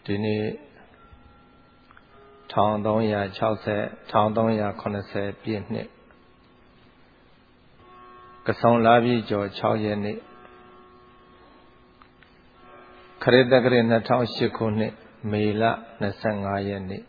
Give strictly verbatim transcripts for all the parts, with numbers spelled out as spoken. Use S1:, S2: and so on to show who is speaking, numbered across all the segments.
S1: ဒီနေ့one thousand three hundred sixty one thousand three hundred seventyပြည့်နှစ်ကဆောင်လာပြီကျော်sixရက်နေ့ခရစ်တက္ကရာtwo thousand eightခုနှစ်မေလtwenty-fiveရက်နေ့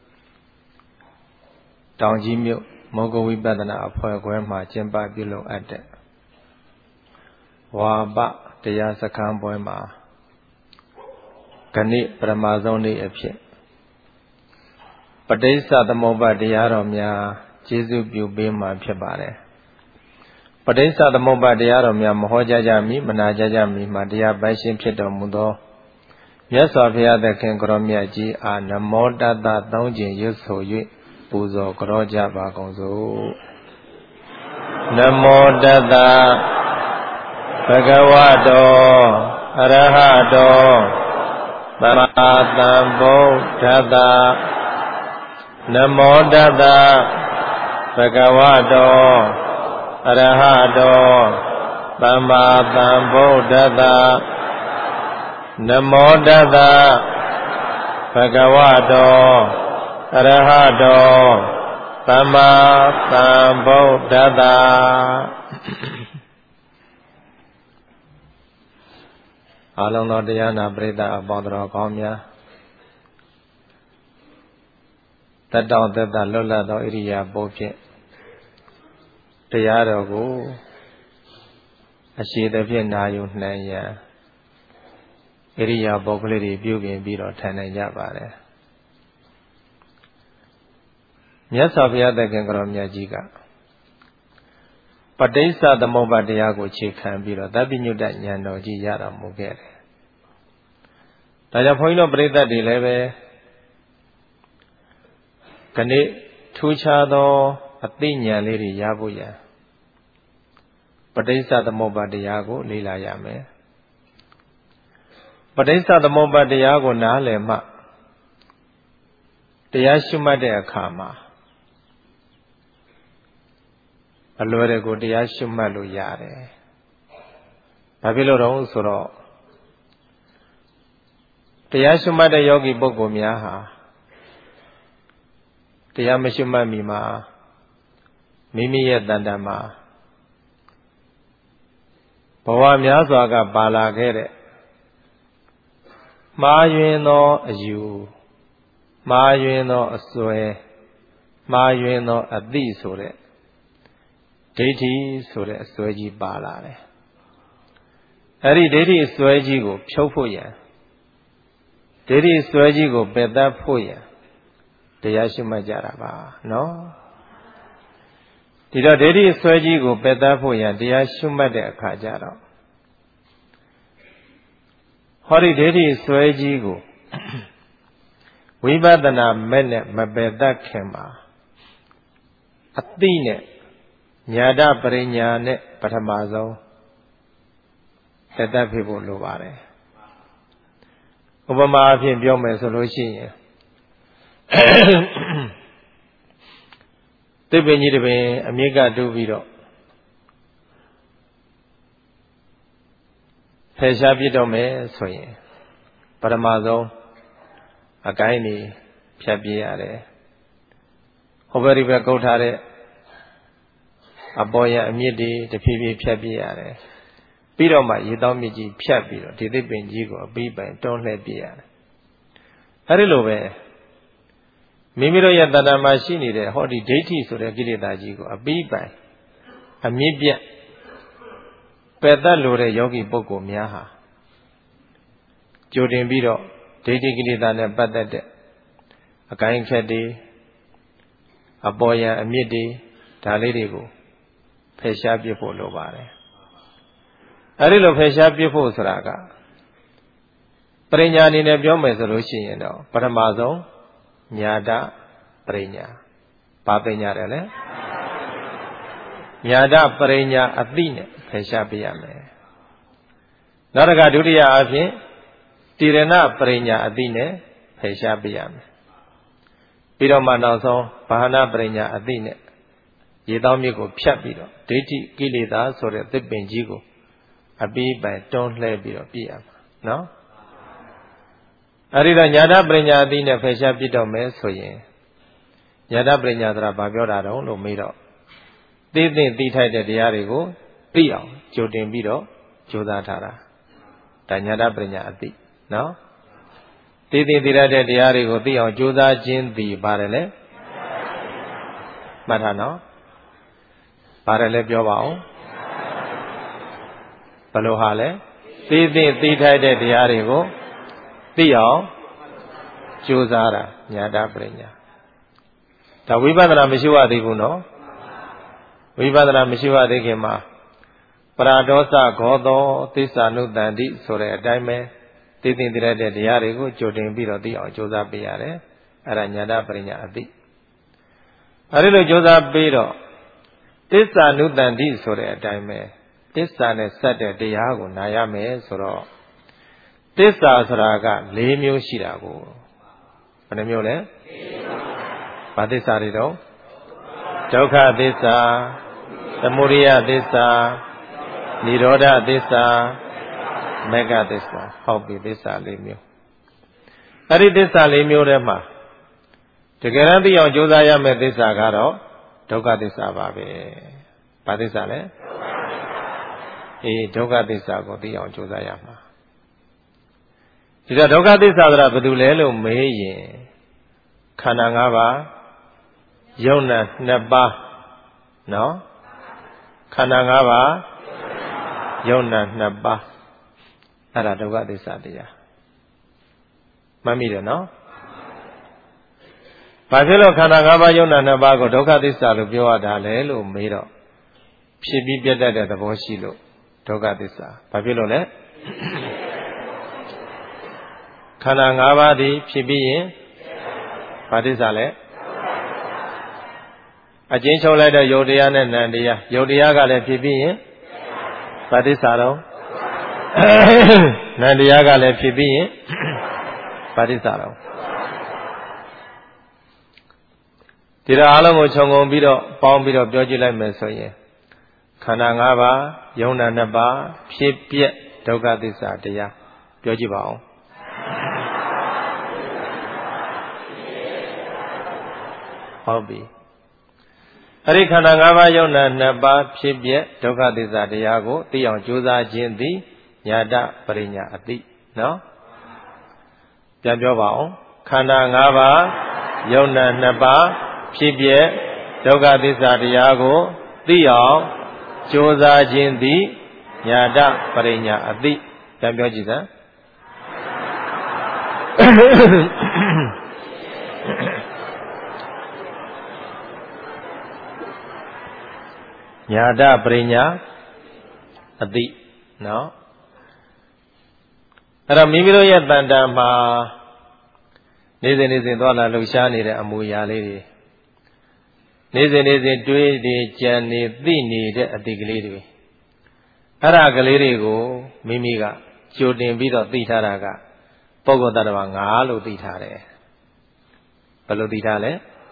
S1: တောင်ကြီးမြို့မောဂဝိပဿနာအဖွဲ့ခွဲမှာကျင်းပပြုလုပ်အပ်တဲ့ဝါပတရားစခန်းပွဲမှာခဏိပရမဇုံနေ့အဖြစ်ပဋိစ္စသမုပ္ပါတရားတော်များကျေးဇူးပြုပေးမှာဖြစ်ပါတယ်ပဋိစ္စသမုပ္ပါတရားတော်များမဟောကြားကြမီမနာကြားကြမီမှာတရားပိုင်ရှင်ဖြစ်တော်မူသောမြတ်စွာဘုရားသခင်ကိုရောမြတ်ကြီးအားနမောတတ္တသုံးကျင်ရွတ်ဆို၍ပူဇော်ကြောကြပါကုန်စို့နမောတတ္တဘဂဝတောအရဟတောသမ္မာသမ္ဗုဒ္ဓတ္တနမောတတ္တဘဂဝတောအရဟတောသမ္မာသမ္ဗုဒ္ဓတ္တနမောတတ္တဘဂဝတောအရဟတောသမ္မာသမ္ဗုဒ္ဓတ္တအလုံးသောတရားနာပရိသတ်အပေါင်းတော်ကောင်းများတတ်တော်သက်သာလွတ်လပ်သောဣရိယာပုဖြင့်တရားတော်ကိုအရှိသဖြင့်နာယူနိုင်ရန်ဣရိယာပုကလေးတွေပြုပြင်ပြီးတော့ထိုင်နိုင်ကြပါတယ်မြတ်စွာဘုရားသခင်ကိုရောမြတ်ကြီးကပဋိစ္စသမုပ္ပါတရားကိုအခြေခံပြီးတော့သဗ္ဗညုတဉာဏ်တော်ကြီးရတော်မူခဲ့တယ်။ဒါကြောင့်ဘုန်းကြီးတို့ပရိသတ်တွေလည်းပဲခဏထူးခြားသောအသိဉာဏ်လေးတွေရဖို့ရန်ပဋိစ္စသမုပ္ပါတရားကိုလေ့လာရမယ်။ပဋိစ္စသမုပ္ပါတရားကိုနားလည်မှတရားရှုမှတ်တဲ့အခါမှာအလွယ်တကူတရားရှုမှတ်လို့ရတယ်။ဘာဖြစ်လို့တော့ဆိုတော့တရားရှုမှတ်တဲ့ယောဂီပုဂ္ဂိုလ်များဟာတရားမရှုမှတ်မီမှာမိမိရဲ့တဏ္ဍာမှာဘဝများစွာကပါလာခဲ့တဲ့မှားယွင်းသောအယူမှားယွင်းသောအစွဲမှားယွင်းသောအသိဆိုတဲ့ဒိဋ္ဌိဆိုတဲ့အစွဲကြီးပါလာတယ်အဲ့ဒီဒိဋ္ဌိအစွဲကြီးကိုဖြုတ်ဖို့ရန်ဒိဋ္ဌိအစွဲကြီးကိုပယ်တတ်ဖို့ရန်တရားရှိမှတ်ကြတာပါနော်ဒီတော့ဒိဋ္ဌိအစွဲကြီးကိုပယ်တတ်ဖို့ရန်တရားရှိမှတ်တဲ့အခါကျတော့ဟောဒီဒိဋ္ဌိအစွဲကြီးကိုဝိပဿနာမဲ့နဲ့မပယ်တတ်ခင်မှာအသိနဲ့ညာတပရိညာနဲ့ပထမဆုံးသက်သက်ဖြစ်ဖို့လိုပါတယ်ဥပမာအဖြစ်ပြောမယ်ဆိုလို့ရှိရင်သစ်ပင်ကြီးတစ်ပင်အမြစ်ကတူးပြီးတော့ဖယ်ရှားပြစ်တော့မယ်ဆိုရင်ပထမဆုံးအကိုင်းကြီးဖြတ်ပြရတယ်ဟိုဘက်ဒီဘက်ကုတ်ထားတဲ့အပေါ်ရအမြစ်တွေတဖြည်းဖြည်းဖြတ်ပြရတယ်ပြီးတော့မှရေတောင်းမြစ်ကြီးဖြတ်ပြီးတော့ဒီသစ်ပင်ကြီးကိုအပြီးပိုင်တွန်းလှည့်ပြရတယ်အဲဒီလိုပဲမိမိတို့ရဲ့တဏ္ဍာမှာရှိနေတဲ့ဟောဒီဒိဋ္ဌိဆိုတဲ့ကိလေသာကြီးကိုအပြီးပိုင်အမြစ်ပြတ်ပယ်တတ်လို့တဲ့ယောဂီပုဂ္ဂိုလ်များဟာကြိုတင်ပြီးတော့ဒိဋ္ဌိကိလေသာနဲ့ပတ်သက်တဲ့အကိုင်းခက်တွေအပေါ်ရအမြစ်တွေဒါလေးတွေကိုဖယ်ရှားပြဖို့လိုပါတယ်အဲဒီလိုဖယ်ရှားပြဖို့ဆိုတာကပရိညာအနေနဲ့ပြောမယ်ဆိုလို့ရှိရင်တော့ပထမဆုံးညာတပရိညာဘာပညာတယ်လဲညာတပရိညာအသိနဲ့ဖယ်ရှားပြရမယ်နောက်တစ်ခါဒုတိယအဖြစ်တိရဏပရိညာအသိနဲ့ဖယ်ရှားပြရမယ်ပြီးတော့မှနောက်ဆုံးဘာဟနာပရိညာအသိနဲ့ရေတောင်းမြစ်ကိုဖြတ်ပြီးတော့ဒိဋ္ဌိကိလေသာဆိုတဲ့သစ်ပင်ကြီးကိုအပြီးပိုင်တွန်းလှဲပြီးတော့ပြည့်ရမှာနော်အဲ့ဒီတော့ညာတပရိညာအတိနဲ့ဖယ်ရှားပြစ်တော့မယ်ဆိုရင်ညာတပရိညာဆိုတာဘာပြောတာတုံးလို့မေးတော့သိသိသိထိုက်တဲ့တရားတွေကိုသိအောင်ကြိုတင်ပြီးတော့ကြိုးစားထားတာဒါညာတပရိညာအတိနော်သိသိသိရတဲ့တရားတွေကိုသိအောင်ကြိုးစားခြင်းသည်ပါတယ်လေမှတ်ထားနော်ပါတယ်လေပြောပါအောင်ဘယ်လိုဟာလဲသိသိသိထိုက်တဲ့တရားတွေကိုသိအောင်ကြိုးစားတာညာတပရိညာဒါဝိပဿနာမရှိရသေးဘူးနော်ဝိပဿနာမရှိရသေးခင်မှာပရာဒောသဂောသောသစ္စာနုတ္တန္တိဆိုတဲ့အတိုင်းပဲသိသိသိရတဲ့တရားတွေကိုကြိုတင်ပြီးတော့သိအောင်ကြိုးစားပေးရတယ်အဲ့ဒါညာတပရိညာအသိအဲ့ဒီလိုကြိုးစားပေးတော့သစ္စာနုတ္တန္တိဆိုတဲ့အတိုင်းပဲသစ္စာနဲ့စက်တဲ့တရားကိုနာရမယ်ဆိုတော့သစ္စာဆိုတာက၄မျိုးရှိတာကိုဘယ်နှမျိုးလဲဘာသစ္စာတွေတော့ဒုက္ခသစ္စာသမုဒယသစ္စာនិရောဓသစ္စာမဂ္ဂသစ္စာဟောပြီသစ္စာ၄မျိုးအဲ့ဒီသစ္စာ၄မျိုးထဲမှာတကယ်တမ်းသိအောင်ကြိုးစားရမယ့်သစ္စာကတော့ဒုက္ခသစ္စာပါပဲဘာသစ္စာလဲအေးဒုက္ခသစ္စာကိုသိအောင်ကြိုးစားရမှာဒီတော့ဒုက္ခသစ္စာဆိုတာဘာလို့လဲလို့မေးရင်ခန္ဓာ၅ပါးယုံနာနှစ်ပါးနော်ခန္ဓာ၅ပါးယုံနာနှစ်ပါးအဲ့ဒါဒုက္ခသစ္စာတရားမှတ်မိတယ်နော်ဘာဖြစ်လို့ခန္ဓာ၅ပါးယုံနာနှစ်ပါးကိုဒုက္ခသစ္စာလို့ပြောရတာလဲလို့မေးတော့ဖြစ်ပြီးပြတ်တတ်တဲ့သဘောရှိလို့ဒုက္ခသစ္စာဘာဖြစ်လို့လဲခန္ဓာ၅ပါးသည်ဖြစ်ပြီးရင်ဘာသစ္စာလဲအကျဉ်းချုပ်လိုက်တဲ့ယုတ်တရားနဲ့နံတရားယုတ်တရားကလည်းဖြစ်ပြီးရင်ဘာသစ္စာတော့နံတရားကလည်းဖြစ်ပြီးရင်ဘာသစ္စာတော့ဒီတော့အလုံးကိုခြုံငုံပြီးတော့ပေါင်းပြီးတော့ပြောကြည့်လိုက်မယ်ဆိုရင်ခန္ဓာ၅ပါးယုံနာနှစ်ပါးဖြစ်ပြက်ဒုက္ခသစ္စာတရားပြောကြည့်ပါဦးဟုတ်ပြီအဲ့ဒီခန္ဓာ၅ပါးယုံနာနှစ်ပါးဖြစ်ပြက်ဒုက္ခသစ္စာတရားကိုသိအောင်ကြိုးစားခြင်းသည်ညာတပရိညာအတိနော်ပြန်ပြောပါဦးခန္ဓာ၅ပါးယုံနာနှစ်ပါးဖြစ်ပြက်ဒုက္ခသစ္စာတရားကိုသိအောင်ကြိုးစားခြင်းသည်ညာတပရိညာအတိပြန်ပြောကြည့်စမ်းညာတပရိညာအတိနော်အဲ့တော့မိမိတို့ရဲ့တန်တန်မှာနေ့စဉ်နေ့စဉ်သွားလာလှုပ်ရှားနေတဲ့အမူအရာလေးတွေနေ့စဉ်နေ့စဉ်တွေးနေကြံနေသိနေတဲ့အတိတ်ကလေးတွေအဲ့ဒါကလေးတွေကိုမိမိကကြိုတင်ပြီးတော့သိထားတာကပုဂ္ဂိုလ်တ attva ငါလို့သိထားတယ်ဘယ်လိုသိထားလဲ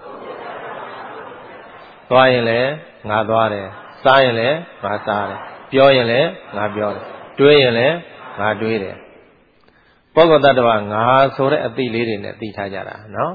S1: သွားရင်လည်းငါသွားတယ်စားရင်လည်းငါစားတယ်ပြောရင်လည်းငါပြောတယ်တွေးရင်လည်းငါတွေးတယ်ပုဂ္ဂိုလ်တ attva ငါဆိုတဲ့အသိလေးတွေနဲ့သိထားကြတာနော်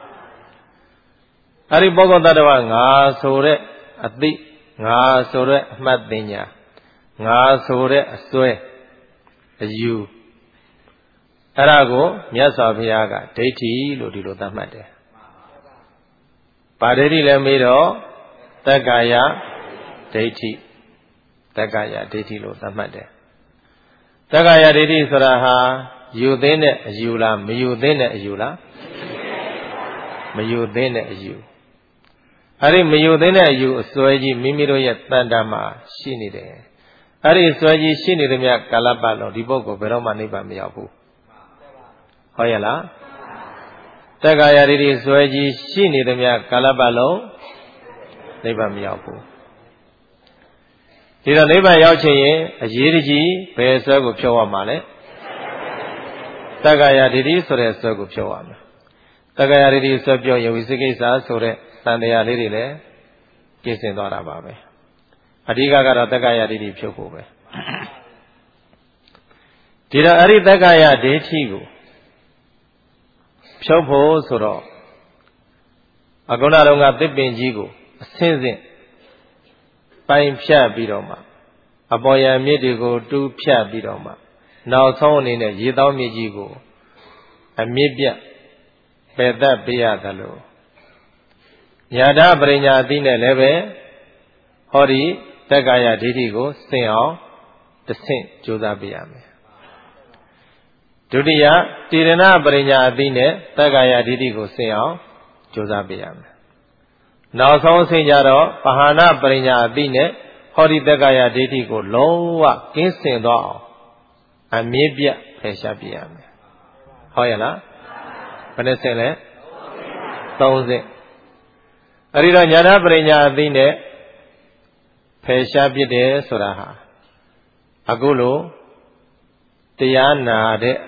S1: အဲ့ဒီပုဂ္ဂိုလ်တ attva ငါဆိုတဲ့အသိငါဆိုတဲ့အမှတ်ပညာငါဆိုတဲ့အစွဲအယူအဲ့ဒါကိုမြတ်စွာဘုရားကဒိဋ္ဌိလို့ဒီလိုသတ်မှတ်တယ်။ဘာဒိဋ္ဌိလဲမေးတော့တက္ကာယဒိဋ္ဌိတက္ကာယဒိဋ္ဌိလို့သတ်မှတ်တယ်။တက္ကာယဒိဋ္ဌိဆိုတာဟာယူသိတဲ့အယူလားမယူသိတဲ့အယူလားမယူသိတဲ့အယူအဲ့ဒီမယူသိတဲ့အယူအစွဲကြီးမိမိတို့ရဲ့တန်တမှာရှိနေတယ်။အဲ့ဒီအစွဲကြီးရှိနေသမျှကာလပတ်လုံးဒီပုဂ္ဂိုလ်ဘယ်တော့မှနိဗ္ဗာန်မရောက်ဘူး။ဟုတ်ရဲ့လားတက္ကာယဒိဋ္ဌိစွဲကြီးရှိနေသမျှကာလပတ်လုံးနိဗ္ဗာန်မရောက်ဘူးဒီတော့နိဗ္ဗာန်ရောက်ချင်ရင်အရေးတကြီးဘယ်စွဲကိုဖြုတ်ရမှာလဲတက္ကာယဒိဋ္ဌိဆိုတဲ့စွဲကိုဖြုတ်ရမှာတက္ကာယဒိဋ္ဌိစွဲပြောရင်ဝိသိကိစ္စဆိုတဲ့တန်တရားလေးတွေလည်းကျင့်စဉ်သွားတာပါပဲအဓိကကတော့တက္ကာယဒိဋ္ဌိဖြုတ်ဖို့ပဲဒီတော့အဲ့ဒီတက္ကာယဒိဋ္ဌိကိုဖြုတ်ဖို့ဆိုတော့အခုနတော့ကသစ်ပင်ကြီးကိုအဆင့်ဆင့်ပိုင်ဖြတ်ပြီးတော့မှအပေါ်ယံမြစ်တွေကိုတူးဖြတ်ပြီးတော့မှနောက်ဆုံးအနေနဲ့ရေတောင်းမြစ်ကြီးကိုအမြစ်ပြတ်ပယ်သက်ပေးရသလိုညာတပရိညာအသိနဲ့လည်းပဲဟောဒီတက္ကာယဒိဋ္ဌိကိုစင်အောင်တဆင့်ကြိုးစားပေးရမယ်ဒုတိယတိရဏပရိညာအသိနဲ့တက္ကာယဒိဋ္ဌိကိုစင်အောင်ကြိုးစားပေးရမယ်နောက်ဆုံးအဆင့်ကြတော့ပဟာနပရိညာအသိနဲ့ဟောဒီတက္ကာယဒိဋ္ဌိကိုလုံးဝကင်းစင်သွားအောင်အမြင့်ပြတ်ဖယ်ရှားပြရမယ်ဟုတ်ရဲ့လားဘယ်နှဆင့်လဲသုံးဆင့်အဲဒီတော့ညာဏပရိညာအသိနဲ့ဖယ်ရှားပြတယ်ဆိုတာဟာအခုလိုတရားနာတဲ့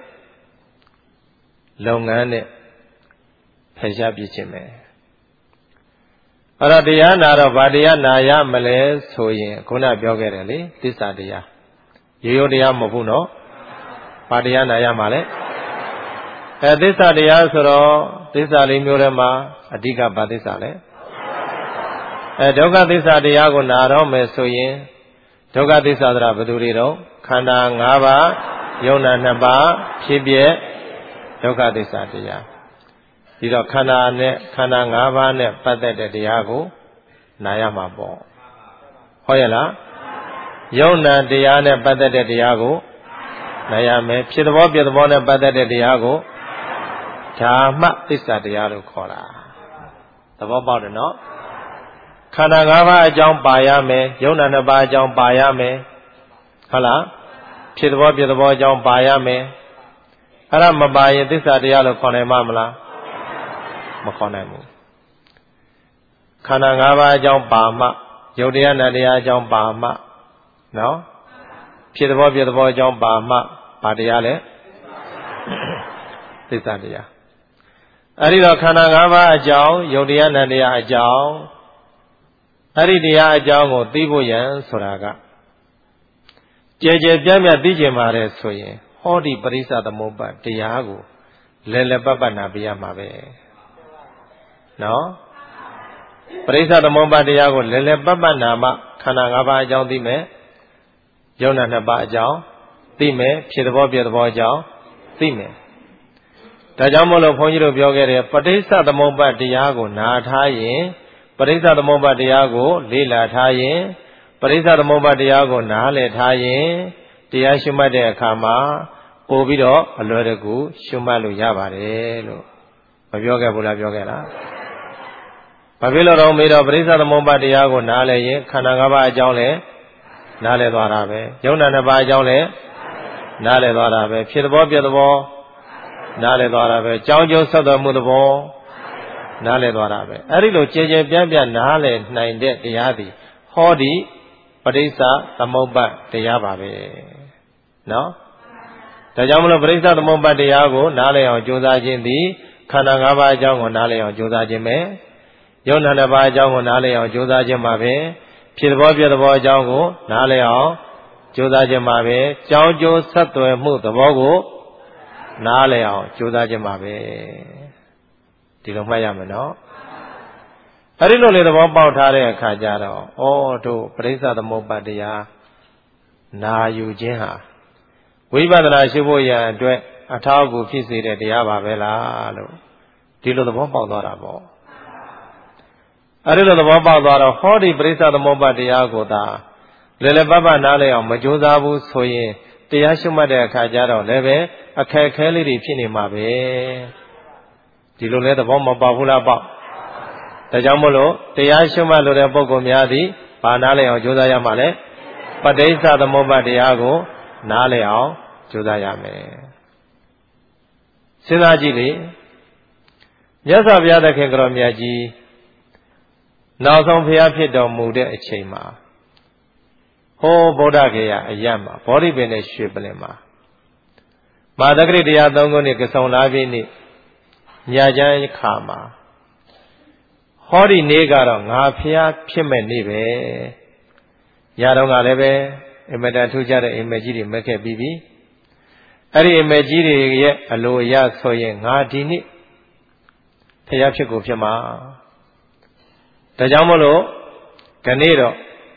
S1: လုပ်ငန်းနဲ့ဖယ်ရှားပြခြင်းပဲအဲ့တော့တရားနာတော့ဗာတရားနာရမလဲဆိုရင်ခုနပြောခဲ့တယ်လေသစ္စာတရားရိုးရိုးတရားမဟုတ်ဘူးနော်ဗာတရားနာရမှာလဲအဲသစ္စာတရားဆိုတော့သစ္စာလေးမျိုးထဲမှာအဓိကဗာသစ္စာလဲအဲဒုက္ခသစ္စာတရားကိုနာတော့မယ်ဆိုရင်ဒုက္ခသစ္စာဆိုတာဘယ်သူတွေတော့ခန္ဓာ၅ပါးယုံနာနှစ်ပါးဖြစ်ပြဒုက္ခသစ္စာတရားဒီတော့ခန္ဓာနဲ့ခန္ဓာ၅ပါးနဲ့ပတ်သက်တဲ့တရားကိုနာရမှာပေါ့ဟုတ်ရဲ့လားယုံနာတရားနဲ့ပတ်သက်တဲ့တရားကိုနာရမယ်ဖြစ်သဘောပြသဘောနဲ့ပတ်သက်တဲ့တရားကိုဓမ္မသစ္စာတရားလို့ခေါ်တာသဘောပေါက်တယ်နော်ခန္ဓာ၅ပါးအကြောင်းပါရမယ်ယုံနာနှစ်ပါးအကြောင်းပါရမယ်ဟုတ်လားဖြစ်သဘောပြသဘောအကြောင်းပါရမယ်အဲ့ဒါမပါရင်သစ္စာတရားလို့ခေါ်နိုင်မှာမလားမခေါ်နိုင်ဘူးခန္ဓာ၅ပါးအကြောင်းပါမှယုတ်တရားနတ်တရားအကြောင်းပါမှနော်ဖြစ်သဘောပြသဘောအကြောင်းပါမှဘာတရားလဲသစ္စာတရားအဲ့ဒီတော့ခန္ဓာ၅ပါးအကြောင်းယုတ်တရားနတ်တရားအကြောင်းအဲ့ဒီတရားအကြောင်းကိုသိဖို့ရန်ဆိုတာကကြဲကြဲပြန့်ပြန့်သိကျင်ပါတယ်ဆိုရင်ဟောဒီပရိစ္ဆသမုပ္ပါတရားကိုလဲလဲပတ်ပတ်နာပြရမှာပဲနော်ပရိစ္ဆသမုပ္ပါတရားကိုလဲလဲပတ်ပတ်နာမှခန္ဓာ၅ပါးအကြောင်းသိမယ်ယုံနာနှစ်ပါးအကြောင်းသိမယ်ဖြစ်သဘောပြသဘောအကြောင်းသိမယ်ဒါကြောင့်မို့လို့ဘုန်းကြီးတို့ပြောခဲ့တဲ့ပဋိစ္စသမုပ္ပါတရားကိုနာထားရင်ပရိစ္ဆသမုပ္ပါတရားကိုလေ့လာထားရင်ပရိစ္ဆသမုပ္ပါတရားကိုနားလည်ထားရင်တရားရှုမှတ်တဲ့အခါမှာပို့ပြီးတော့အလွယ်တကူရှုမှတ်လို့ရပါတယ်လို့မပြောခဲ့ဘူးလားပြောခဲ့လားဘာဖြစ်လို့တော့မေးတော့ပရိစ္ဆသမုပ္ပါတရားကိုနားလည်ရင်ခန္ဓာ၅ပါးအကြောင်းလည်းနားလည်သွားတာပဲယုံနာနှစ်ပါးအကြောင်းလည်းနားလည်သွားတာပဲဖြစ်သဘောပြသဘောနားလည်သွားတာပဲကြောင်းကျိုးဆက်သွယ်မှုသဘောနားလည်သွားတာပဲအဲ့ဒီလိုကြည်ကြည်ပြန့်ပြန့်နားလည်နိုင်တဲ့တရားသည်ဟောဒီပဋိစ္စသမုပ္ပါတရားပါပဲနော်ဒါကြောင့်မလို့ပဋိစ္စသမုပ္ပါတရားကိုနားလည်အောင်ကြိုးစားခြင်းသည်ခန္ဓာ၅ပါးအကြောင်းကိုနားလည်အောင်ကြိုးစားခြင်းပဲယုံနာနှစ်ပါးအကြောင်းကိုနားလည်အောင်ကြိုးစားခြင်းပါပဲဖြစ်သဘောပြသဘောအကြောင်းကိုနားလည်အောင်ကြိုးစားခြင်းပါပဲကြောင်းကျိုးဆက်သွယ်မှုသဘောကိုနားလည်အောင်ကြိုးစားခြင်းပါပဲဒီလိုမှတ်ရမယ်နော်အဲ့ဒီလိုလေသဘောပေါက်ထားတဲ့အခါကျတော့ဩတို့ပရိစ္ဆသမုပ္ပါတရားနာယူခြင်းဟာဝိပဿနာရှိဖို့ရန်အတွက်အထောက်အကူဖြစ်စေတဲ့တရားပါပဲလားလို့ဒီလိုသဘောပေါက်သွားတာပေါ့အဲ့ဒီလိုသဘောပေါက်သွားတော့ဟောဒီပရိစ္ဆသမုပ္ပါတရားကိုသာလေလေပပနားလည်အောင်မကြိုးစားဘူးဆိုရင်တရားရှုမှတ်တဲ့အခါကျတော့လည်းပဲအခက်ခဲလေးတွေဖြစ်နေမှာပဲဒီလိုလဲသဘောမပေါက်ဘူးလားပေါက်ဒါကြောင့်မို့လို့တရားရှုမှတ်လို့တဲ့ပုဂ္ဂိုလ်များသည်ဘာနားလည်အောင်ကြိုးစားရမှာလဲပဋိစ္စသမုပ္ပါတရားကိုနားလည်အောင်ကြိုးစားရမယ်စဉ်းစားကြည့်လေမြတ်စွာဘုရားသခင်ကတော်မြတ်ကြီးနောက်ဆုံးဘုရားဖြစ်တော်မူတဲ့အချိန်မှာဟောဗုဒ္ဓဂေယအယတ်မှာဘောဓိပင်နဲ့ရွှေပလင်မှာမာသကရိတရားသုံးခုနဲ့ကဆုံလာပြီနေ့ညချမ်းခါမှာဟောဒီနေ့ကတော့ငါဖျားဖြစ်မဲ့နေ့ပဲညတော့ကလည်းပဲအင်မတန်ထူးခြားတဲ့အိမ်မက်ကြီးတွေမက်ခဲ့ပြီးပြီအဲ့ဒီအိမ်မက်ကြီးတွေရဲ့အလိုအရဆိုရင်ငါဒီနေ့ဖျားဖြစ်ကိုဖြစ်မှာဒါကြောင့်မလို့ခဏတော့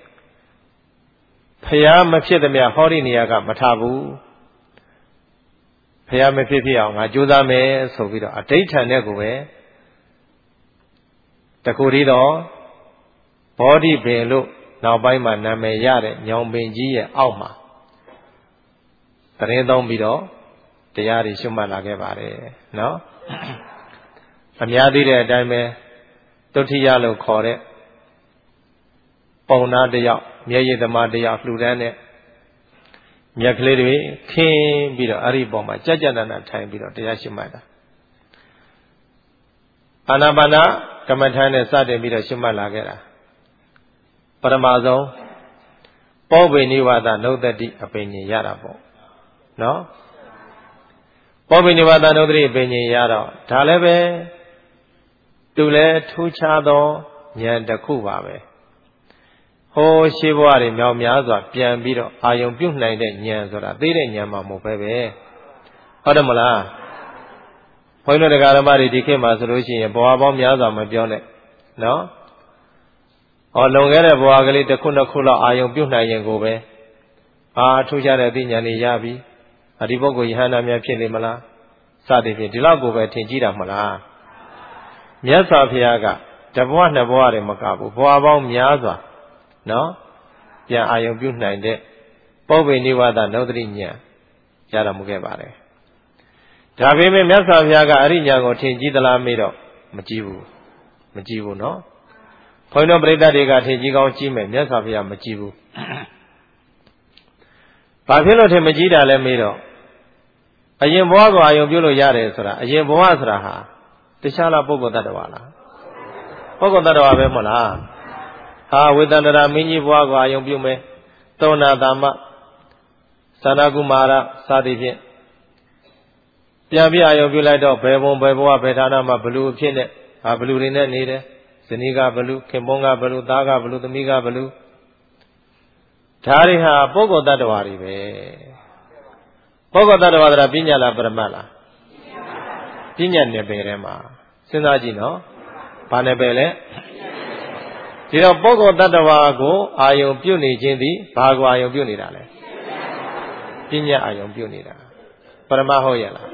S1: ဖျားမဖြစ်သမျှဟောဒီနေရာကမထားဘူးဖျားမဖြစ်ဖြစ်အောင်ငါကြိုးစားမယ်ဆိုပြီးတော့အဋိဋ္ဌာန်နဲ့ကိုပဲတကူဒီတော့ဘောဓိပင်လို့နောက်ပိုင်းမှာနာမည်ရတဲ့ညောင်ပင်ကြီးရဲ့အောက်မှာတရင်သုံးပြီးတော့တရားတွေရှုမှတ်လာခဲ့ပါတယ်နော်အများသိတဲ့အတိုင်းပဲတုဋ္ဌိယလို့ခေါ်တဲ့ပုံနာတယောက်မျက်ရည်သမားတယောက်လှူဒန်းတဲ့မြက်ကလေးတွေခင်းပြီးတော့အဲ့ဒီပုံမှာကြကြတနာထိုင်ပြီးတော့တရားရှုမှတ်တာအာနာပါနကမ္မထာနဲ့စတင်ပြီးတော့ရှုမှတ်လာခဲ့တာပထမဆုံးပောဘိနိဝါဒနုဒ္ဒတိအပင်ញရတာပေါ့နော်ပောဘိနိဝါဒနုဒ္ဒတိအပင်ញရတော့ဒါလည်းပဲသူလည်းထူးခြားသောဉာဏ်တစ်ခုပါပဲဟိုးရှိဘဝတွေမြောင်များစွာပြန်ပြီးတော့အာယုံပြုတ်နိုင်တဲ့ဉာဏ်ဆိုတာသိတဲ့ဉာဏ်မှမဟုတ်ပဲပဲဟုတ်တယ်မလားဘုန်းကြီးတို့တရားဓမ္မတွေဒီခေတ်မှာဆိုလို့ရှိရင်ဘဝပေါင်းများစွာမပြောနဲ့နော်ဟောလွန်ခဲ့တဲ့ဘဝကလေးတစ်ခုနှစ်ခုလောက်အာယုံပြုတ်နိုင်ရင်ကိုပဲအာထူးခြားတဲ့အသိဉာဏ်တွေရပြီဒီပုဂ္ဂိုလ်ယဟန္တာများဖြစ်နေမလားစသည်ဖြင့်ဒီလောက်ကိုပဲထင်ကြည့်တာမလားမြတ်စွာဘုရားကတဘဝနှစ်ဘဝတွေမကဘူးဘဝပေါင်းများစွာနော်ပြန်အာယုံပြုနိုင်တဲ့ပုဗ္ဗေနိဝါဒနုဒ္ဒတိဉာဏ်ရတော်မူခဲ့ပါတယ်ဒါပေမဲ့မြတ်စွာဘုရားကအဲ့ဒီဉာဏ်ကိုထင်ကြည့်သလားမေးတော့မကြည့်ဘူးမကြည့်ဘူးနော်ဘုန်းတော်ပရိသတ်တွေကထင်ကြည့်ကောင်းကြည့်မယ်မြတ်စွာဘုရားမကြည့်ဘူးဘာဖြစ်လို့ထင်မကြည့်တာလဲမေးတော့အရင်ဘဝကိုအာယုံပြုလို့ရတယ်ဆိုတာအရင်ဘဝဆိုတာဟာတခြားလားပုဂ္ဂိုလ်တ attva လားပုဂ္ဂိုလ်တ attva ပဲမဟုတ်လားဟာဝေဒန္တရာမင်းကြီးဘဝကိုအာယုံပြုမယ်သောနာတာမသာနာကုမာရစသည်ဖြင့်ပြန်ပြအာယုံပြုလိုက်တော့ဘယ်ဘုံဘယ်ဘဝဘယ်ဌာနမှာဘလူအဖြစ်နဲ့ဟာဘလူတွေနဲ့နေတယ်ဇနီးကဘလူခင်ပွန်းကဘလူသားကဘလူသမီးကဘလူဒါတွေဟာပုဂ္ဂိုလ်တ attva တွေပဲပုဂ္ဂိုလ်တ attva ဆိုတာပညာလားပရမတ်လားပညာနယ်ပယ်ထဲမှာစဉ်းစားကြည့်နော်ဘာနယ်ပယ်လဲဒီတော့ပုဂ္ဂိုလ်တ attva ကိုအာယုံပြုနေခြင်းသည်ဘာကိုအာယုံပြုနေတာလဲပညာအာယုံပြုနေတာပရမတ်ဟုတ်ရဲ့လား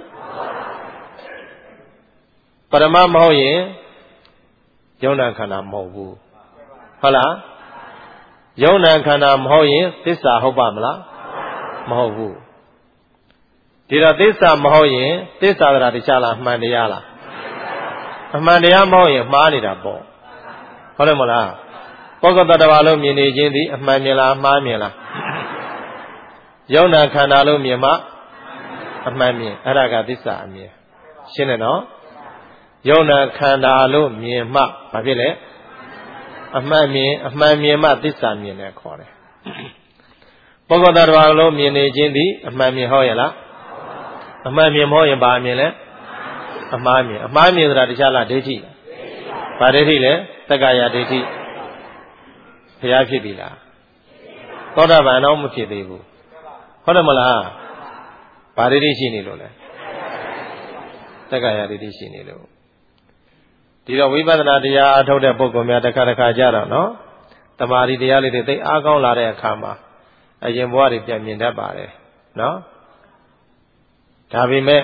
S1: ပရမတ်မဟုတ်ရင်ယုံနာခန္ဓာမဟုတ်ဘူးဟုတ်လားယုံနာခန္ဓာမဟုတ်ရင်သစ္စာဟုတ်ပါမလားမဟုတ်ဘူးဒီတော့သစ္စာမဟုတ်ရင်သစ္စာတရားတရားလားအမှန်တရားလားအမှန်တရားမဟုတ်ရင်မှားနေတာပေါ့ဟုတ်တယ်မလားပုဂ္ဂိုလ်တ attva လို့မြင်နေခြင်းသည်အမှန်မြင်လားမှားမြင်လားယုံနာခန္ဓာလို့မြင်မှအမှန်မြင်အဲ့ဒါကသစ္စာအမြင်ရှင်းတယ်နော်ယုံနာခန္ဓာလို့မြင်မှဘာဖြစ်လဲအမှန်မြင်အမှန်မြင်မှသစ္စာမြင်တယ်ခေါ်တယ်ပုဂ္ဂိုလ်တ attva လို့မြင်နေခြင်းသည်အမှန်မြင်ဟုတ်ရဲ့လားအမှန်မြင်မဟုတ်ရင်ဘာမြင်လဲအမှားမြင်အမှားမြင်ဆိုတာတခြားလားဒိဋ္ဌိဘာဒိဋ္ဌိလဲသက္ကာယဒိဋ္ဌိဘုရားဖြစ်ပြီလားသောတာပန်တော့မဖြစ်သေးဘူးဟုတ်တယ်မလားဘာဒိဋ္ဌိရှိနေလို့လဲသက္ကာယဒိဋ္ဌိရှိနေလို့ဒီတော့ဝိပဿနာတရားအထုတ်တဲ့ပုဂ္ဂိုလ်များတစ်ခါတစ်ခါကြတော့နော်တမာရီတရားလေးတွေသိအားကောင်းလာတဲ့အခါမှာအရင်ဘဝတွေပြန်မြင်တတ်ပါတယ်နော်ဒါပေမဲ့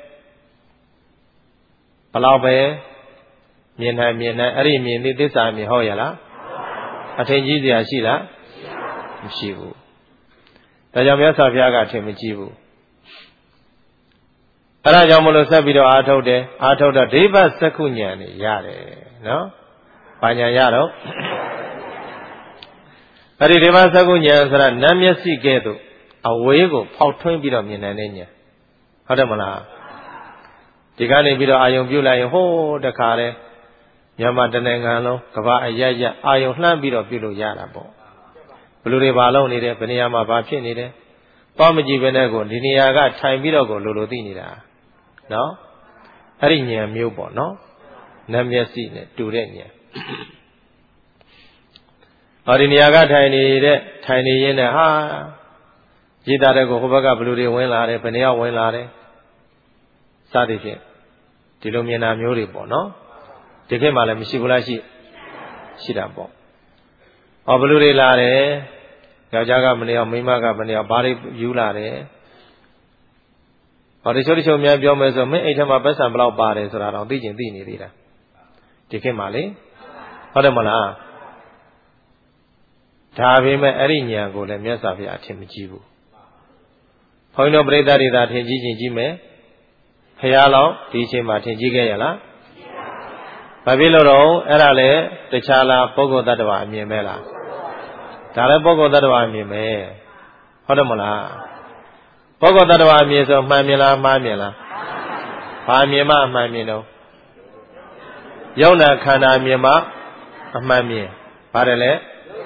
S1: ဘလောက်ပဲမြင်နိုင်မြင်နိုင်အဲ့ဒီမြင်တဲ့သစ္စာမြင်ဟုတ်ရဲ့လားအထင်ကြီးစရာရှိလားမရှိဘူးဒါကြောင့်မြတ်စွာဘုရားကအထင်မကြီးဘူးအဲ့ဒါကြောင့်မလို့ဆက်ပြီးတော့အာထုတ်တယ်အာထုတ်တော့ဒိဗ္ဗစက္ခုဉာဏ်နေရတယ်နော်ဘာဉာဏ်ရတော့အဲ့ဒီဒိဗ္ဗစက္ခုဉာဏ်ဆိုတာနတ်မျက်စိကဲ့သို့အဝေးကိုဖောက်ထွင်းပြီးတော့မြင်နိုင်တဲ့ဉာဏ်ဟုတ်တယ်မလားဒီကနေပြီးတော့အာယုံပြုတ်လိုက်ရင်ဟိုးတခါလဲမြန်မာတနိုင်ငံလုံးကဘာအရရအာယုံလှမ်းပြီးတော့ပြုတ်လို့ရတာပေါ့ဘလူတွေဘာလုပ်နေတယ်ဘယ်နေရာမှာဘာဖြစ်နေတယ်ပေါ့မကြည့်ဘဲနဲ့ကိုဒီနေရာကထိုင်ပြီးတော့ကိုလိုလိုသိနေတာနော်အဲ့ဒီဉာဏ်မျိုးပေါ့နော်နတ်မျက်စိနဲ့တူတဲ့ဉာဏ်ဟောဒီနေရာကထိုင်နေတဲ့ထိုင်နေရင်းနဲ့ဟာရည်သားတဲ့ကိုဟိုဘက်ကဘလူတွေဝင်လာတယ်ဘယ်နေရာဝင်လာတယ်စသည်ဖြင့်ဒီလိုမြင်တာမျိုးတွေပေါ့နော်ဒီခေတ်မှာလည်းမရှိဘူးလားရှိရှိတာပေါ့ဟောဘလူတွေလာတယ်ယောက်ျားကမနေအောင်မိန်းမကမနေအောင်ဘာတွေယူလာတယ်ဟောတချို့တချို့များပြောမယ်ဆိုမင်းအိမ်ထဲမှာပတ်စံဘလောက်ပါတယ်ဆိုတာတော့သိကျင်သိနေသေးတာဒီခေတ်မှာလေဟုတ်တယ်မလားဒါပေမဲ့အဲ့ဒီဉာဏ်ကိုလည်းမြတ်စွာဘုရားအထင်မကြီးဘူးဘုန်းကြီးတို့ပြိဿတွေသာထင်ကြီးချင်းကြီးမယ်ဖရာလောင်းဒီအချိန်မှာထင်ကြီးခဲ့ရလားဘာဖြစ်လို့တော့အဲ့ဒါလေတခြားလားပုဂ္ဂိုလ်တ attva အမြင်ပဲလားဒါလည်းပုဂ္ဂိုလ်တ attva အမြင်ပဲဟုတ်တယ်မလားပုဂ္ဂိုလ်တ attva အမြင်ဆိုမှန်မြင်လားမှားမြင်လားဘာမြင်မှအမှန်မြင်တော့ယုံနာခန္ဓာမြင်မှအမှန်မြင်ပါတယ်လေ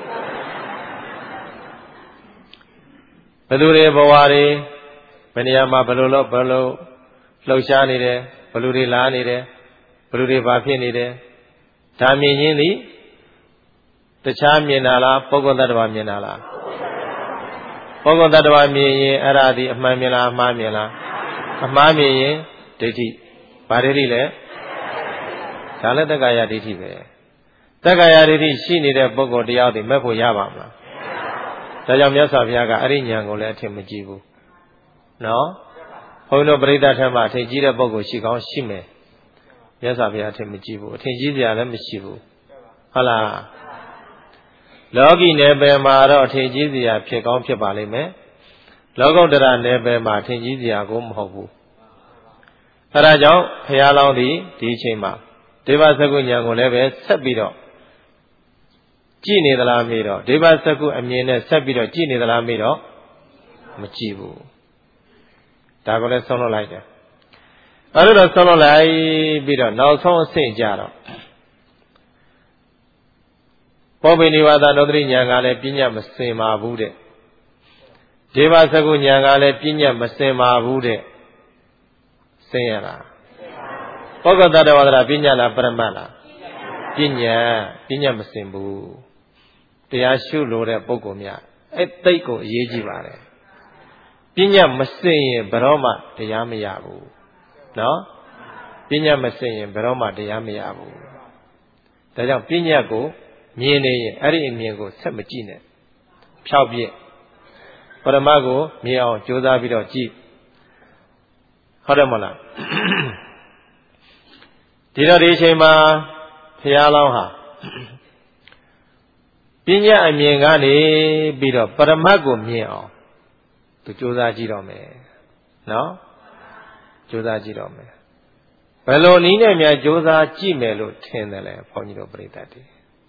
S1: ဘယ်သူတွေဘဝတွေဘယ်နေရာမှာဘယ်လိုလုပ်ဘယ်လိုလှုပ်ရှားနေတယ်ဘယ်လိုတွေလာနေတယ်ဘယ်လိုတွေဘာဖြစ်နေတယ်ဒါမြင်ရင်းသည်တခြားမြင်တာလားပုဂ္ဂိုလ်တ attva မြင်တာလားပုဂ္ဂိုလ်တ attva မြင်ရင်အဲ့ဒါဒီအမှန်မြင်လားအမှားမြင်လားအမှားမြင်ရင်ဒိဋ္ဌိဘာဒိဋ္ဌိလဲဒါလည်းတက္ကာယဒိဋ္ဌိပဲတက္ကာယဒိဋ္ဌိရှိနေတဲ့ပုဂ္ဂိုလ်တရားတွေမဲ့ဖို့ရပါမလားဒါကြောင့်မြတ်စွာဘုရားကအဲ့ဒီဉာဏ်ကိုလည်းအထင်မကြီးဘူးနော်ဘုန်းကြီးတို့ပရိသတ်ထက်မှအထင်ကြီးတဲ့ပုဂ္ဂိုလ်ရှိကောင်းရှိမယ်မြတ်စွာဘုရားအထင်မကြီးဘူးအထင်ကြီးစရာလည်းမရှိဘူးဟုတ်လားလောကီနယ်ပယ်မှာတော့အထင်ကြီးစရာဖြစ်ကောင်းဖြစ်ပါလိမ့်မယ်လောကုတ္တရနယ်ပယ်မှာအထင်ကြီးစရာကိုမဟုတ်ဘူးအဲဒါကြောင့်ဘုရားလောင်းဒီဒီအချိန်မှာဒေဝစကုဉာဏ်ကိုလည်းပဲဆက်ပြီးတော့ကြည့်နေသလားမေးတော့ဒေဝစကုအမြင်နဲ့ဆက်ပြီးတော့ကြည့်နေသလားမေးတော့မကြည့်ဘူးဒါကိုလည်းဆုံးလို့လိုက်တယ်အဲ့လိုတော့ဆုံးလို့လိုက်ပြီးတော့နောက်ဆုံးအဆင့်ကြတော့ပောပိနိဝါဒနုတ္တိဉာဏ်ကလည်းပညာမစင်ပါဘူးတဲ့ဒေဝစကုဉာဏ်ကလည်းပညာမစင်ပါဘူးတဲ့စင်ရလားပုဂ္ဂတ attva ဒရာပညာလားပရမတ်လားပညာပညာမစင်ဘူးတရားရှုလို့တဲ့ပုဂ္ဂိုလ်များအဲ့သိတ်ကိုအရေးကြီးပါတယ်ပညာမစင်ရင်ဘယ်တော့မှတရားမရဘူးနော်ပညာမစင်ရင်ဘယ်တော့မှတရားမရဘူးဒါကြောင့်ပညာကိုမြင်နေရင်အဲ့ဒီအမြင်ကိုဆက်မကြည့်နဲ့ဖြောက်ပြစ်ပရမတ်ကိုမြင်အောင်ကြိုးစားပြီးတော့ကြည့်ဟုတ်တယ်မလားဒီတော့ဒီအချိန်မှာဘုရားလောင်းဟာပညာအမြင်ကနေပြီးတော့ပရမတ်ကိုမြင်အောင်သူကြိုးစားကြည့်တော့မယ်နော်ကြိုးစားကြည့်တော့မယ်ဘယ်လိုနည်းနဲ့များကြိုးစားကြည့်မယ်လို့ထင်တယ်လဲဘုန်းကြီးတို့ပြိတ္တတွေ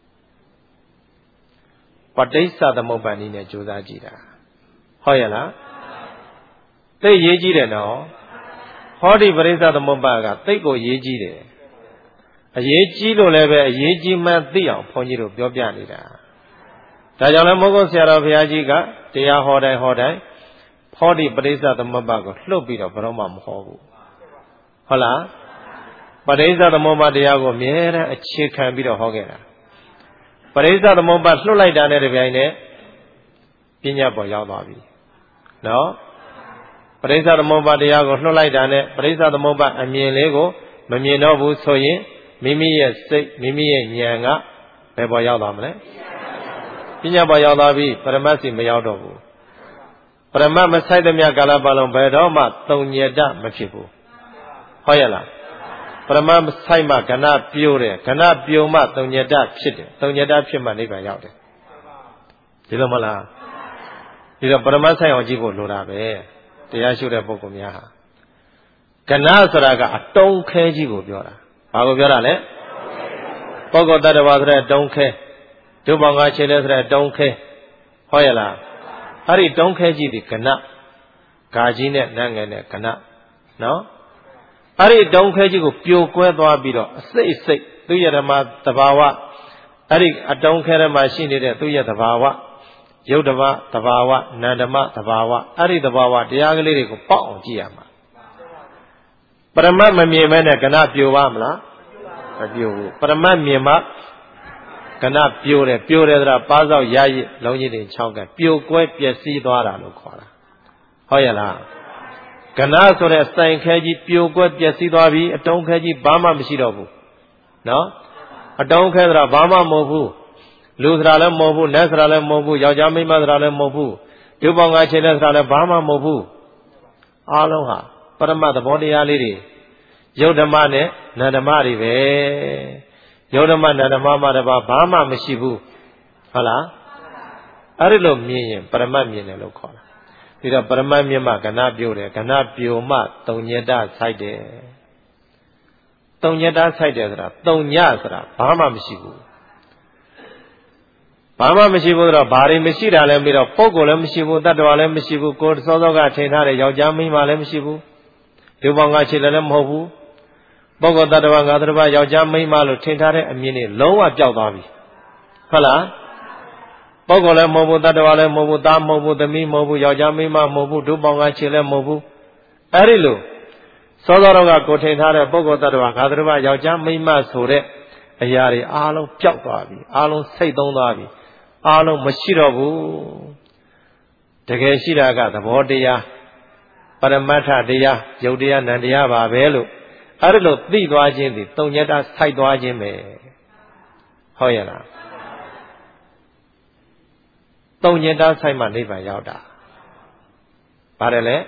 S1: ပဋိစ္စသမုပ္ပါဒ်နည်းနဲ့ကြိုးစားကြည့်တာဟုတ်ရဲ့လားသိရေးကြည့်တယ်နော်ဟောဒီပဋိစ္စသမုပ္ပါဒ်ကသိကိုရေးကြည့်တယ်အရေးကြီးလို့လည်းပဲအရေးကြီးမှန်းသိအောင်ဘုန်းကြီးတို့ပြောပြနေတာဒါကြောင့်လည်းမိုးကုတ်ဆရာတော်ဘုရားကြီးကတရားဟောတိုင်းဟောတိုင်းဟောဒီပဋိစ္စသမုပ္ပါဒ်ကိုလှုပ်ပြီးတော့ဘယ်တော့မှမဟောဘူးဟုတ်လားပဋိစ္စသမုပ္ပါဒ်တရားကိုအမြဲတမ်းအခြေခံပြီးတော့ဟောခဲ့တာပဋိစ္စသမုပ္ပါဒ်လှုပ်လိုက်တာနဲ့တပြိုင်နက်ပညာပေါ်ရောက်သွားပြီနော်ပဋိစ္စသမုပ္ပါဒ်တရားကိုလှုပ်လိုက်တာနဲ့ပဋိစ္စသမုပ္ပါဒ်အမြင်လေးကိုမမြင်တော့ဘူးဆိုရင်မိမိရဲ့စိတ်မိမိရဲ့ဉာဏ်ကဘယ်ပေါ်ရောက်သွားမလဲပညာပေါ်ရောက်သွားပြီပရမတ်စီမရောက်တော့ဘူးပရမတ်မဆိုင်သမျှကာလပတ်လုံးဘယ်တော့မှသုံညတမဖြစ်ဘူးဟုတ်ရဲ့လားပရမတ်ဆိုင်မှကဏပြိုးတယ်ကဏပြိုးမှသုံညတဖြစ်တယ်သုံညတဖြစ်မှနိဗ္ဗာန်ရောက်တယ်ဒီလိုမလားဒီတော့ပရမတ်ဆိုင်အောင်ကြည့်ဖို့လိုတာပဲတရားရှုတဲ့ပုဂ္ဂိုလ်များဟာကဏဆိုတာကအတုံးခဲကြီးကိုပြောတာဘာကိုပြောတာလဲပုဂ္ဂိုလ်တ attva ဆိုတဲ့တုံးခဲဒုဘောင်္ဂခြေလဲဆိုတဲ့တုံးခဲဟုတ်ရဲ့လားအဲ့ဒီတုံးခဲကြီးဒီကဏဂါကြီးနဲ့နတ်ငယ်နဲ့ကဏနော်အဲ့ဒီတုံးခဲကြီးကိုပြိုကွဲသွားပြီးတော့အစိတ်စိတ်သူရဓမ္မသဘာဝအဲ့ဒီအတုံးခဲထဲမှာရှိနေတဲ့သူရသဘာဝယုတ်ဓမ္မသဘာဝနန္ဓမ္မသဘာဝအဲ့ဒီသဘာဝတရားကလေးတွေကိုပေါက်အောင်ကြည့်ရမှာပရမတ်မမြင်မဲနဲ့ကဏပြိုပါမလားမပြိုဘူးပရမတ်မြင်မှကဏပြိုတယ်ပြိုတယ်ဆိုတာပါးစောက်ရရည်လုံးကြီးတွေ၆ကပြိုကွဲပျက်စီးသွားတာလို့ခေါ်တာဟုတ်ရဲ့လားကဏဆိုတဲ့စိုင်ခဲကြီးပြိုကွဲပျက်စီးသွားပြီအတုံးခဲကြီးဘာမှမရှိတော့ဘူးနော်အတုံးခဲဆိုတာဘာမှမဟုတ်ဘူးလူဆိုတာလည်းမဟုတ်ဘူးနတ်ဆိုတာလည်းမဟုတ်ဘူးယောက်ျားမိန်းမဆိုတာလည်းမဟုတ်ဘူးဒုပေါင်းကခြေလက်ဆိုတာလည်းဘာမှမဟုတ်ဘူးအားလုံးဟာပရမတ်သဘောတရားလေးတွေယုတ်ဓမ္မနဲ့နန္ဓမ္မတွေပဲယုတ်ဓမ္မနန္ဓမ္မမှာတပါဘာမှမရှိဘူးဟုတ်လားအဲ့ဒီလိုမြင်ရင်ပရမတ်မြင်တယ်လို့ခေါ်တာပြီးတော့ပရမတ်မြင်မှကဏပြိုတယ်ကဏပြိုမှတုံညတဆိုင်တယ်တုံညတဆိုင်တယ်ဆိုတာတုံညဆိုတာဘာမှမရှိဘူးဘာမှမရှိဘူးဆိုတော့ဘာတွေမရှိတာလဲပြီးတော့ပုဂ္ဂိုလ်လည်းမရှိဘူးတတ္တဝါလည်းမရှိဘူးကိုယ်စောစောကထင်ထားတဲ့ယောက်ျားမိန်းမလည်းမရှိဘူးဒီဘောင်ကခြေလည်းမဟုတ်ဘူးပုဂ္ဂိုလ်တ attva ငါတ attva ယောက်ျားမိန်းမလို့ထင်ထားတဲ့အမြင်တွေလုံးဝပျောက်သွားပြီဟုတ်လားပုဂ္ဂိုလ်လည်းမဟုတ်ဘူးတ attva လည်းမဟုတ်ဘူးသားမဟုတ်ဘူးသမီးမဟုတ်ဘူးယောက်ျားမိန်းမမဟုတ်ဘူးဒုဘောင်ကခြေလည်းမဟုတ်ဘူးအဲ့ဒီလိုစောစောတော့ကကိုထင်ထားတဲ့ပုဂ္ဂိုလ်တ attva ငါတ attva ယောက်ျားမိန်းမဆိုတဲ့အရာတွေအားလုံးပျောက်သွားပြီအားလုံးစိတ်သုံးသွားပြီအားလုံးမရှိတော့ဘူးတကယ်ရှိတာကသဘောတရားပရမတ္ထတရားယုတ်တရားနံတရားပါပဲလို့အဲ့ဒါလို့သိသွားခြင်းဒီတုံညတစိုက်သွားခြင်းပဲဟုတ်ရဲ့လားတုံညတစိုက်မှနိဗ္ဗာန်ရောက်တာပါတယ်လေ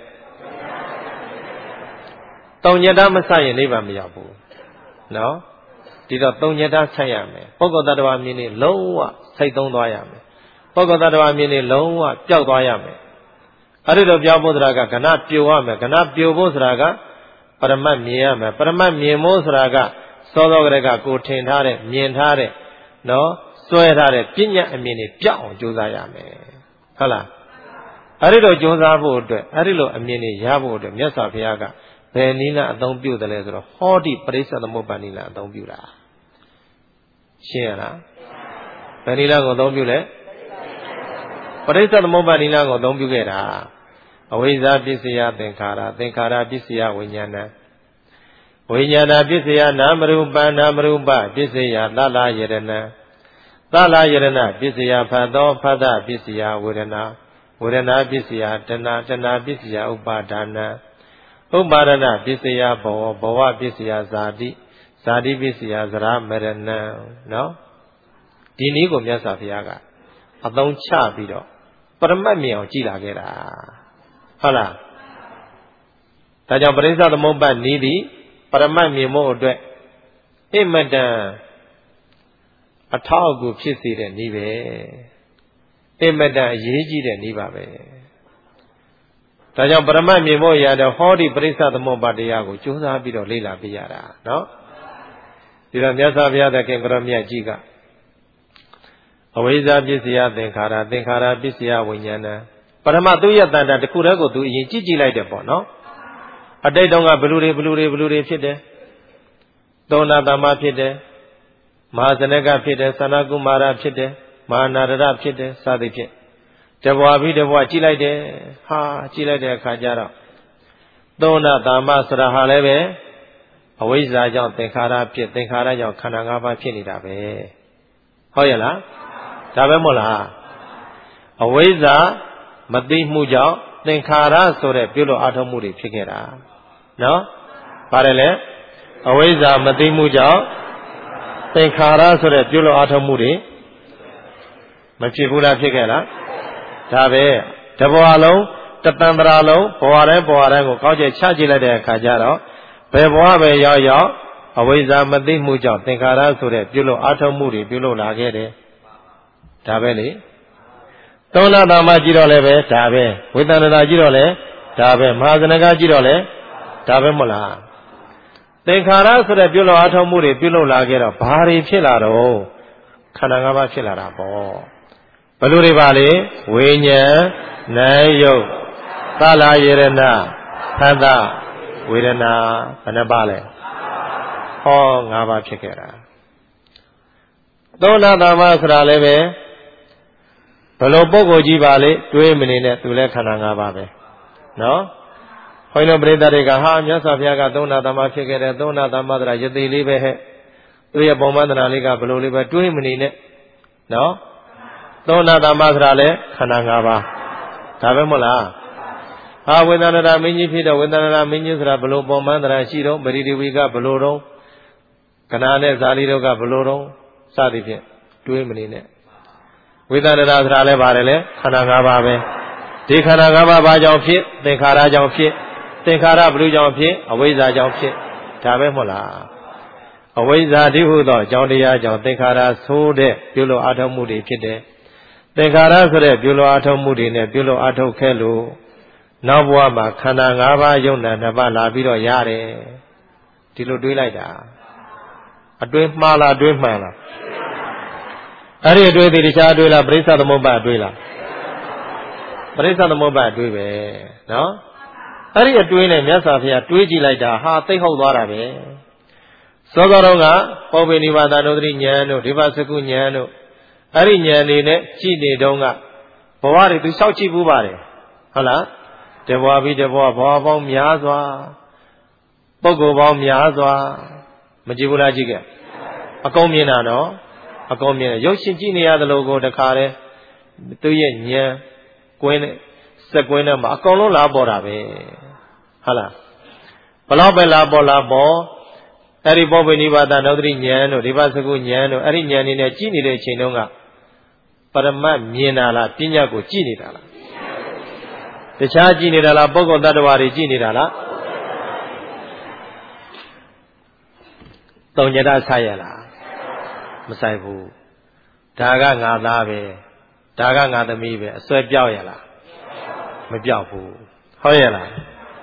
S1: တုံညတမစိုက်ရင်နိဗ္ဗာန်မရောက်ဘူးနော်ဒီတော့တုံညတစိုက်ရမယ်ပုဂ္ဂိုလ်တ attva မြင်နေလုံးဝစိတ်သုံးသွားရမယ်ပုဂ္ဂိုလ်တ attva မြင်နေလုံးဝပျောက်သွားရမယ်အဲ့ဒီလိုပြောဖို့ဆိုတာကကဏပြိုရမယ်ကဏပြိုဖို့ဆိုတာကပရမတ်မြင်ရမယ်ပရမတ်မြင်ဖို့ဆိုတာကစောစောကလေးကကိုထင်ထားတဲ့မြင်ထားတဲ့နော်စွဲထားတဲ့ပညာအမြင်တွေပြောက်အောင်ကြိုးစားရမယ်ဟုတ်လားအဲ့ဒီလိုကြိုးစားဖို့အတွက်အဲ့ဒီလိုအမြင်တွေရဖို့အတွက်မြတ်စွာဘုရားကဘယ်နည်းနဲ့အသုံးပြုတယ်လဲဆိုတော့ဟောတိပရိစ္ဆေသမုပ္ပါဒိနဲ့အသုံးပြုတာရှင်းရလားဘယ်နည်းလဲကိုအသုံးပြုလဲပရိစ္ဆေသမုပ္ပါဒိနဲ့ကိုအသုံးပြုခဲ့တာအဝိဇ္ဇာပစ္စယသင်္ခါရသင်္ခါရပစ္စယဝိညာဏဝိညာဏပစ္စယနာမရူပနာမရူပပစ္စယသလယရဏသလယရဏပစ္စယဖတ်သောဖတ်တပစ္စယဝေဒနာဝေဒနာပစ္စယတဏတဏပစ္စယဥပါဒနာဥပါဒနာပစ္စယဘောဘောပစ္စယဇာတိဇာတိပစ္စယဇရာမရဏနော်ဒီနည်းကိုမြတ်စွာဘုရားကအသုံးချပြီးတော့ပရမတ်မြင်အောင်ကြည်လာခဲ့တာဟုတ်လားဒါကြောင့်ပရိစ္ဆေသမုပ္ပါဒ်နည်းသည်ပရမတ်မြင်ဖို့အတွက်အမတန်အထောက်အကူဖြစ်စေတဲ့နည်းပဲအမတန်အရေးကြီးတဲ့နည်းပါပဲဒါကြောင့်ပရမတ်မြင်ဖို့ရတဲ့ဟောဒီပရိစ္ဆေသမုပ္ပါဒ်တရားကိုကြိုးစားပြီးတော့လေ့လာပြရတာနော်ဒီတော့မြတ်စွာဘုရားသခင်ကိုရမြတ်ကြီးကအဝိဇ္ဇာပစ္စယသင်္ခါရသင်္ခါရပစ္စယဝိညာဏပရမသူရဲ့တန်တာတစ်ခုတည်းကိုသူအရင်ကြည့်ကြည့်လိုက်တယ်ပေါ့နော်အတိတ်တုန်းကဘလူတွေဘလူတွေဘလူတွေဖြစ်တယ်သောနာတမဖြစ်တယ်မဟာဇနကဖြစ်တယ်သန္တာကုမာရဖြစ်တယ်မဟာနာရဒဖြစ်တယ်စသည်ဖြင့်တဘွားပြီးတဘွားကြည့်လိုက်တယ်ဟာကြည့်လိုက်တဲ့အခါကျတော့သောနာတမဆိုတာဟာလည်းပဲအဝိဇ္ဇာကြောင့်သင်္ခါရဖြစ်သင်္ခါရကြောင့်ခန္ဓာ၅ပါးဖြစ်နေတာပဲဟုတ်ရဲ့လားဒါပဲမဟုတ်လားအဝိဇ္ဇာမသိမှုကြောင့်သင်္ခါရဆိုတဲ့ပြုလို့အထောက်မှုတွေဖြစ်ခဲ့တာနော်ပါတယ်လေအဝိဇ္ဇာမသိမှုကြောင့်သင်္ခါရဆိုတဲ့ပြုလို့အထောက်မှုတွေမဖြစ်ဘူးလားဖြစ်ခဲ့လားဒါပဲတဘဝလုံးတတန်တရာလုံးဘဝတိုင်းဘဝတိုင်းကိုကောက်ကျချကြည့်လိုက်တဲ့အခါကျတော့ဘယ်ဘဝပဲရောက်ရောက်အဝိဇ္ဇာမသိမှုကြောင့်သင်္ခါရဆိုတဲ့ပြုလို့အထောက်မှုတွေပြုလို့လာခဲ့တယ်ဒါပဲလေသောနာတာမကြည့်တော့လည်းပဲဒါပဲဝေသန္တနာကြည့်တော့လည်းဒါပဲမဟာဇနကကြည့်တော့လည်းဒါပဲမဟုတ်လားသင်္ခါရဆိုတဲ့ပြုလို့အထောက်မှုတွေပြုလို့လာခဲ့တော့ဘာတွေဖြစ်လာတော့ခန္ဓာ၅ပါးဖြစ်လာတာပေါ့ဘယ်လိုတွေပါလဲဝိညာဉ်နာယုတ်သလယရဏဖတ်တဝေဒနာဘယ်နှပါလဲဟော၅ပါးဖြစ်ခဲ့တာသောနာတာမဆိုတာလည်းပဲဘယ်လိုပုဂ္ဂိုလ်ကြီးပါလေတွေးမနေနဲ့သူလည်းခန္ဓာ၅ပါးပဲနော်ခွင်တော်ပရိသတ်တွေကဟာမြတ်စွာဘုရားကသုံးနာသမဖြစ်ခဲ့တယ်သုံးနာသမသရာယသိလေးပဲဟဲ့သူရဲ့ပုံမှန်သနာလေးကဘယ်လိုလေးပဲတွေးမနေနဲ့နော်သုံးနာသမဆိုတာလည်းခန္ဓာ၅ပါးဒါပဲမဟုတ်လားဟာဝေဒနာမင်းကြီးဖြစ်တဲ့ဝေဒနာမင်းကြီးဆိုတာဘယ်လိုပုံမှန်သရာရှိတော့ပရိဒီဝိကဘယ်လိုတော့ကနာနဲ့ဇာတိတို့ကဘလို့တော့စသည်ဖြင့်တွေးမနေနဲ့ဝိသန္တရာဆိုတာလည်းပါတယ်လေခန္ဓာ၅ပါးပဲဒီခန္ဓာ၅ပါးဘာကြောင့်ဖြစ်သင်္ခါရကြောင့်ဖြစ်သင်္ခါရဘလို့ကြောင့်ဖြစ်အဝိဇ္ဇာကြောင့်ဖြစ်ဒါပဲမဟုတ်လားအဝိဇ္ဇာတိဟုသောအကြောင်းတရားကြောင့်သင်္ခါရဆိုးတဲ့ပြုလို့အထောက်မှုတွေဖြစ်တယ်သင်္ခါရဆိုတဲ့ပြုလို့အထောက်မှုတွေနဲ့ပြုလို့အထောက်ခဲ့လို့နောက်ဘဝမှာခန္ဓာ၅ပါးယုံနာနှစ်ပါးလာပြီးတော့ရတယ်ဒီလိုတွေးလိုက်တာအတွင်းမှားလားတွေးမှန်လားအဲ့ဒီအတွေးတွေတခြားတွေးလားပရိစ္ဆသမုပ္ပါတွေးလားပရိစ္ဆသမုပ္ပါတွေးပဲနော်အဲ့ဒီအတွေးနဲ့မြတ်စွာဘုရားတွေးကြည့်လိုက်တာဟာသိဟုတ်သွားတာပဲသောသောတော်ကပောပိနိဗ္ဗာန်တို့တိဉာဏ်တို့ဒီပါစကုဉာဏ်တို့အဲ့ဒီဉာဏ်တွေနဲ့ကြည့်နေတော့ကဘဝတွေသူစောက်ကြည့်ဘူးပါတယ်ဟုတ်လားတဘဝပြီးတဘဝဘဝပေါင်းများစွာပုဂ္ဂိုလ်ပေါင်းများစွာမကြည့်ဘူးလားကြည့်ခဲ့အကုန်မြင်တာနော်အကုန်မြင်တယ်ရုပ်ရှင်ကြည့်နေရတယ်လို့ကိုတခါတည်းသူရဲ့ဉာဏ်ကွင်းနဲ့စက်ကွင်းနဲ့မှာအကုန်လုံးလာပေါ်တာပဲဟုတ်လားဘလောက်ပဲလာပေါ်လာပေါ်အဲ့ဒီပောပိနိဗ္ဗာန်သောတိဉာဏ်တို့ဒီပါစကုဉာဏ်တို့အဲ့ဒီဉာဏ်နေနဲ့ကြည့်နေတဲ့အချိန်တုန်းကပရမတ်မြင်တာလားပညာကိုကြည့်နေတာလားတခြားကြည့်နေတာလားပုဂ္ဂိုလ်တ attva တွေကြည့်နေတာလားတုံညတဆိုင်ရလားမဆိုင်ဘူးဒါကငါသားပဲဒါကငါသမီးပဲအစွဲပြောက်ရလားမပြောက်ဘူးဟုတ်ရဲ့လား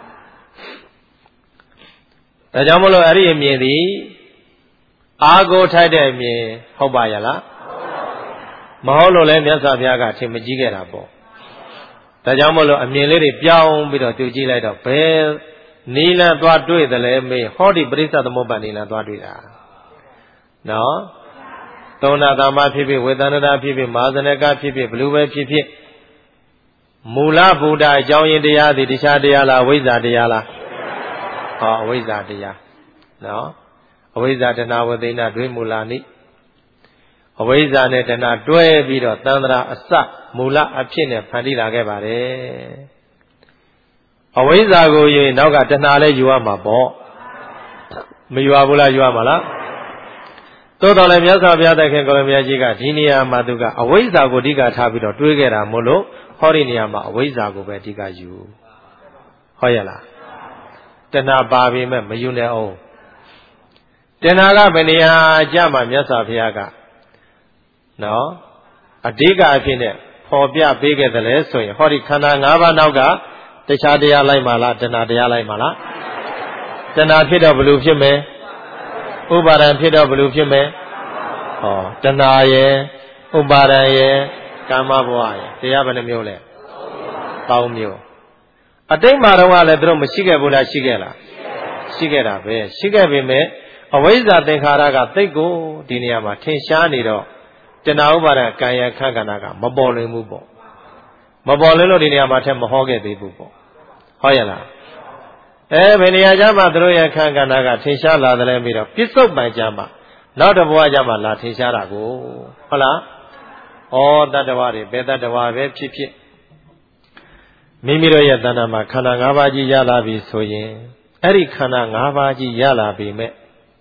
S1: ဒါကြောင့်မလို့အဲ့ဒီအမြင်သည်အာကိုထိုက်တဲ့အမြင်ဟုတ်ပါရဲ့လားမဟုတ်လို့လည်းမြတ်စွာဘုရားကထင်မကြီးခဲ့တာပေါ့ဒါကြောင့်မလို့အမြင်လေးတွေပြောင်းပြီးတော့သူကြည့်လိုက်တော့ဘယ်နီလန်သွားတွေ့တယ်လဲမေးဟောဒီပရိစ္ဆသမုပ္ပါနီလန်သွားတွေ့တာနော်သောနာတာမဖြစ်ဖြစ်ဝေသန္တရာဖြစ်ဖြစ်မာဇနကဖြစ်ဖြစ်ဘလူပဲဖြစ်ဖြစ်မူလဗုဒ္ဓအကြောင်းရင်းတရားသည်တရားတရားလားအဝိဇ္ဇာတရားလားဟောအဝိဇ္ဇာတရားနော်အဝိဇ္ဇာတဏဝသိဏတွဲမူလာနိအဝိဇ္ဇာနဲ့တဏတွဲပြီးတော့သန္တရာအစမူလအဖြစ်နဲ့ဖန်တီးလာခဲ့ပါတယ်အဝိဇ္ဇာကိုယူရင်နောက်ကတဏလည်းယူရမှာပေါ့မယူရဘူးလားယူရမှာလားသို့တော်လည်းမြတ်စွာဘုရားသခင်ကိုရမကြီးကဒီနေရာမှာသူကအဝိဇ္ဇာကိုအဓိကထားပြီးတော့တွေးခဲ့တာမို့လို့ဟောဒီနေရာမှာအဝိဇ္ဇာကိုပဲအဓိကယူဟောရလားတဏှာပါပေမဲ့မယူနိုင်အောင်တဏှာကဘယ်နေရာကြမှာမြတ်စွာဘုရားကနော်အဓိကအဖြစ်နဲ့ပေါ်ပြပေးခဲ့တယ်လဲဆိုရင်ဟောဒီခန္ဓာ၅ပါးနောက်ကတခြားတရားလိုက်မှာလားတဏှာတရားလိုက်မှာလားတဏှာဖြစ်တော့ဘယ်လိုဖြစ်မလဲဥပါဒံဖြစ်တော့ဘယ်လိုဖြစ်မလဲဟောတဏှာရယ်ဥပါဒံရယ်ကာမဘဝရယ်တရားဘယ်နှမျိုးလဲပေါင်းမျိုးအတိတ်မှာတော့လည်းသူတို့မရှိခဲ့ဘူးလားရှိခဲ့လားရှိခဲ့တာပဲရှိခဲ့ပေမဲ့အဝိဇ္ဇာသင်္ခါရကသိတ်ကိုဒီနေရာမှာထင်ရှားနေတော့တဏှာဥပါဒံကံရခန္ဓာကမပေါ်လွင်ဘူးပေါ့မပေါ်လွင်လို့ဒီနေရာမှာထက်မဟောခဲ့သေးဘူးပေါ့ဟောရလားအဲဘယ်နေရာကျမှသူတို့ရဲ့ခန္ဓာကထင်ရှားလာတယ်လဲပြီးတော့ပြစ္ဆုတ်ပံကျမှနောက်တစ်ဘဝကျမှလာထင်ရှားတာကိုဟုတ်လားဩတတ္တဝါတွေဘယ်တတ္တဝါပဲဖြစ်ဖြစ်မိမိတို့ရဲ့တဏ္ဍာမှာခန္ဓာ၅ပါးကြီးရလာပြီဆိုရင်အဲ့ဒီခန္ဓာ၅ပါးကြီးရလာပြီမဲ့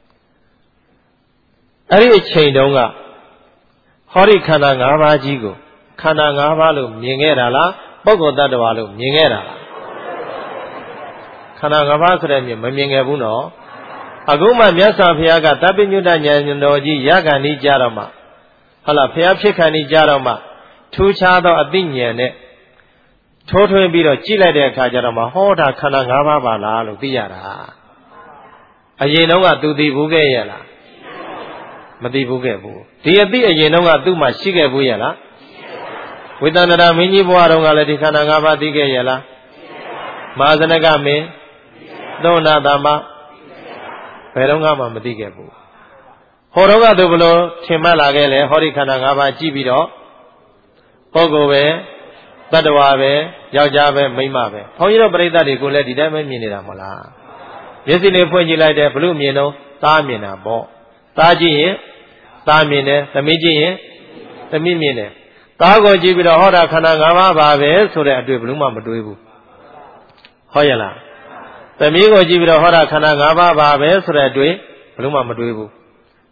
S1: အဲ့ဒီအချိန်တုန်းကဟောဒီခန္ဓာ၅ပါးကြီးကိုခန္ဓာ၅ပါးလို့မြင်ခဲ့တာလားပုဂ္ဂိုလ်တ attva လို့မြင်ခဲ့တာလားခန္ဓာ၅ပါးဆိုတဲ့မြင်မမြင်ခဲ့ဘူးနော်အခုမှမြတ်စွာဘုရားကတပ္ပိညုတဉာဏ်တော်ကြီးရခံဤကြတော့မှဟုတ်လားဘုရားဖြစ်ခံဤကြတော့မှထူးခြားသောအသိဉာဏ်နဲ့ထိုးထွင်းပြီးတော့ကြည့်လိုက်တဲ့အခါကျတော့မှဟောတာခန္ဓာ၅ပါးပါလားလို့သိရတာအရင်တော့ကသူသိဘူးခဲ့ရဲ့လားမသိဘူးခဲ့ဘူးဒီအသိအရင်တော့ကသူ့မှာရှိခဲ့ဘူးရဲ့လားဝိသန္တရာမင်းကြီးဘဝတုန်းကလည်းဒီခန္ဓာ၅ပါးသိခဲ့ရဲ့လားမဟာဇနကမင်းသောနာတမဘယ်တော့မှမသိခဲ့ဘူးဟောတော့ကသူဘလို့ထင်မှတ်လာခဲ့လေဟောဒီခန္ဓာ၅ပါးကြည့်ပြီးတော့ပုဂ္ဂိုလ်ပဲတတ္တဝါပဲယောက်ျားပဲမိန်းမပဲဘုန်းကြီးတို့ပရိသတ်တွေကိုလည်းဒီတိုင်းပဲမြင်နေတာမဟုတ်လားမျက်စိလေးဖွင့်ကြည့်လိုက်တယ်ဘလို့မြင်တော့သားမြင်တာပေါ့သားကြည့်ရင်သားမြင်တယ်သမီးကြည့်ရင်သမီးမြင်တယ်သားကိုကြည့်ပြီးတော့ဟောတာခန္ဓာ၅ပါးပါပဲဆိုတဲ့အတွေ့ဘလို့မှမတွေးဘူးဟုတ်ရဲ့လားသမီးကိုကြည့်ပြီးတော့ဟောတာခန္ဓာ၅ပါးပါပဲဆိုတဲ့အတွေ့ဘလို့မှမတွေးဘူး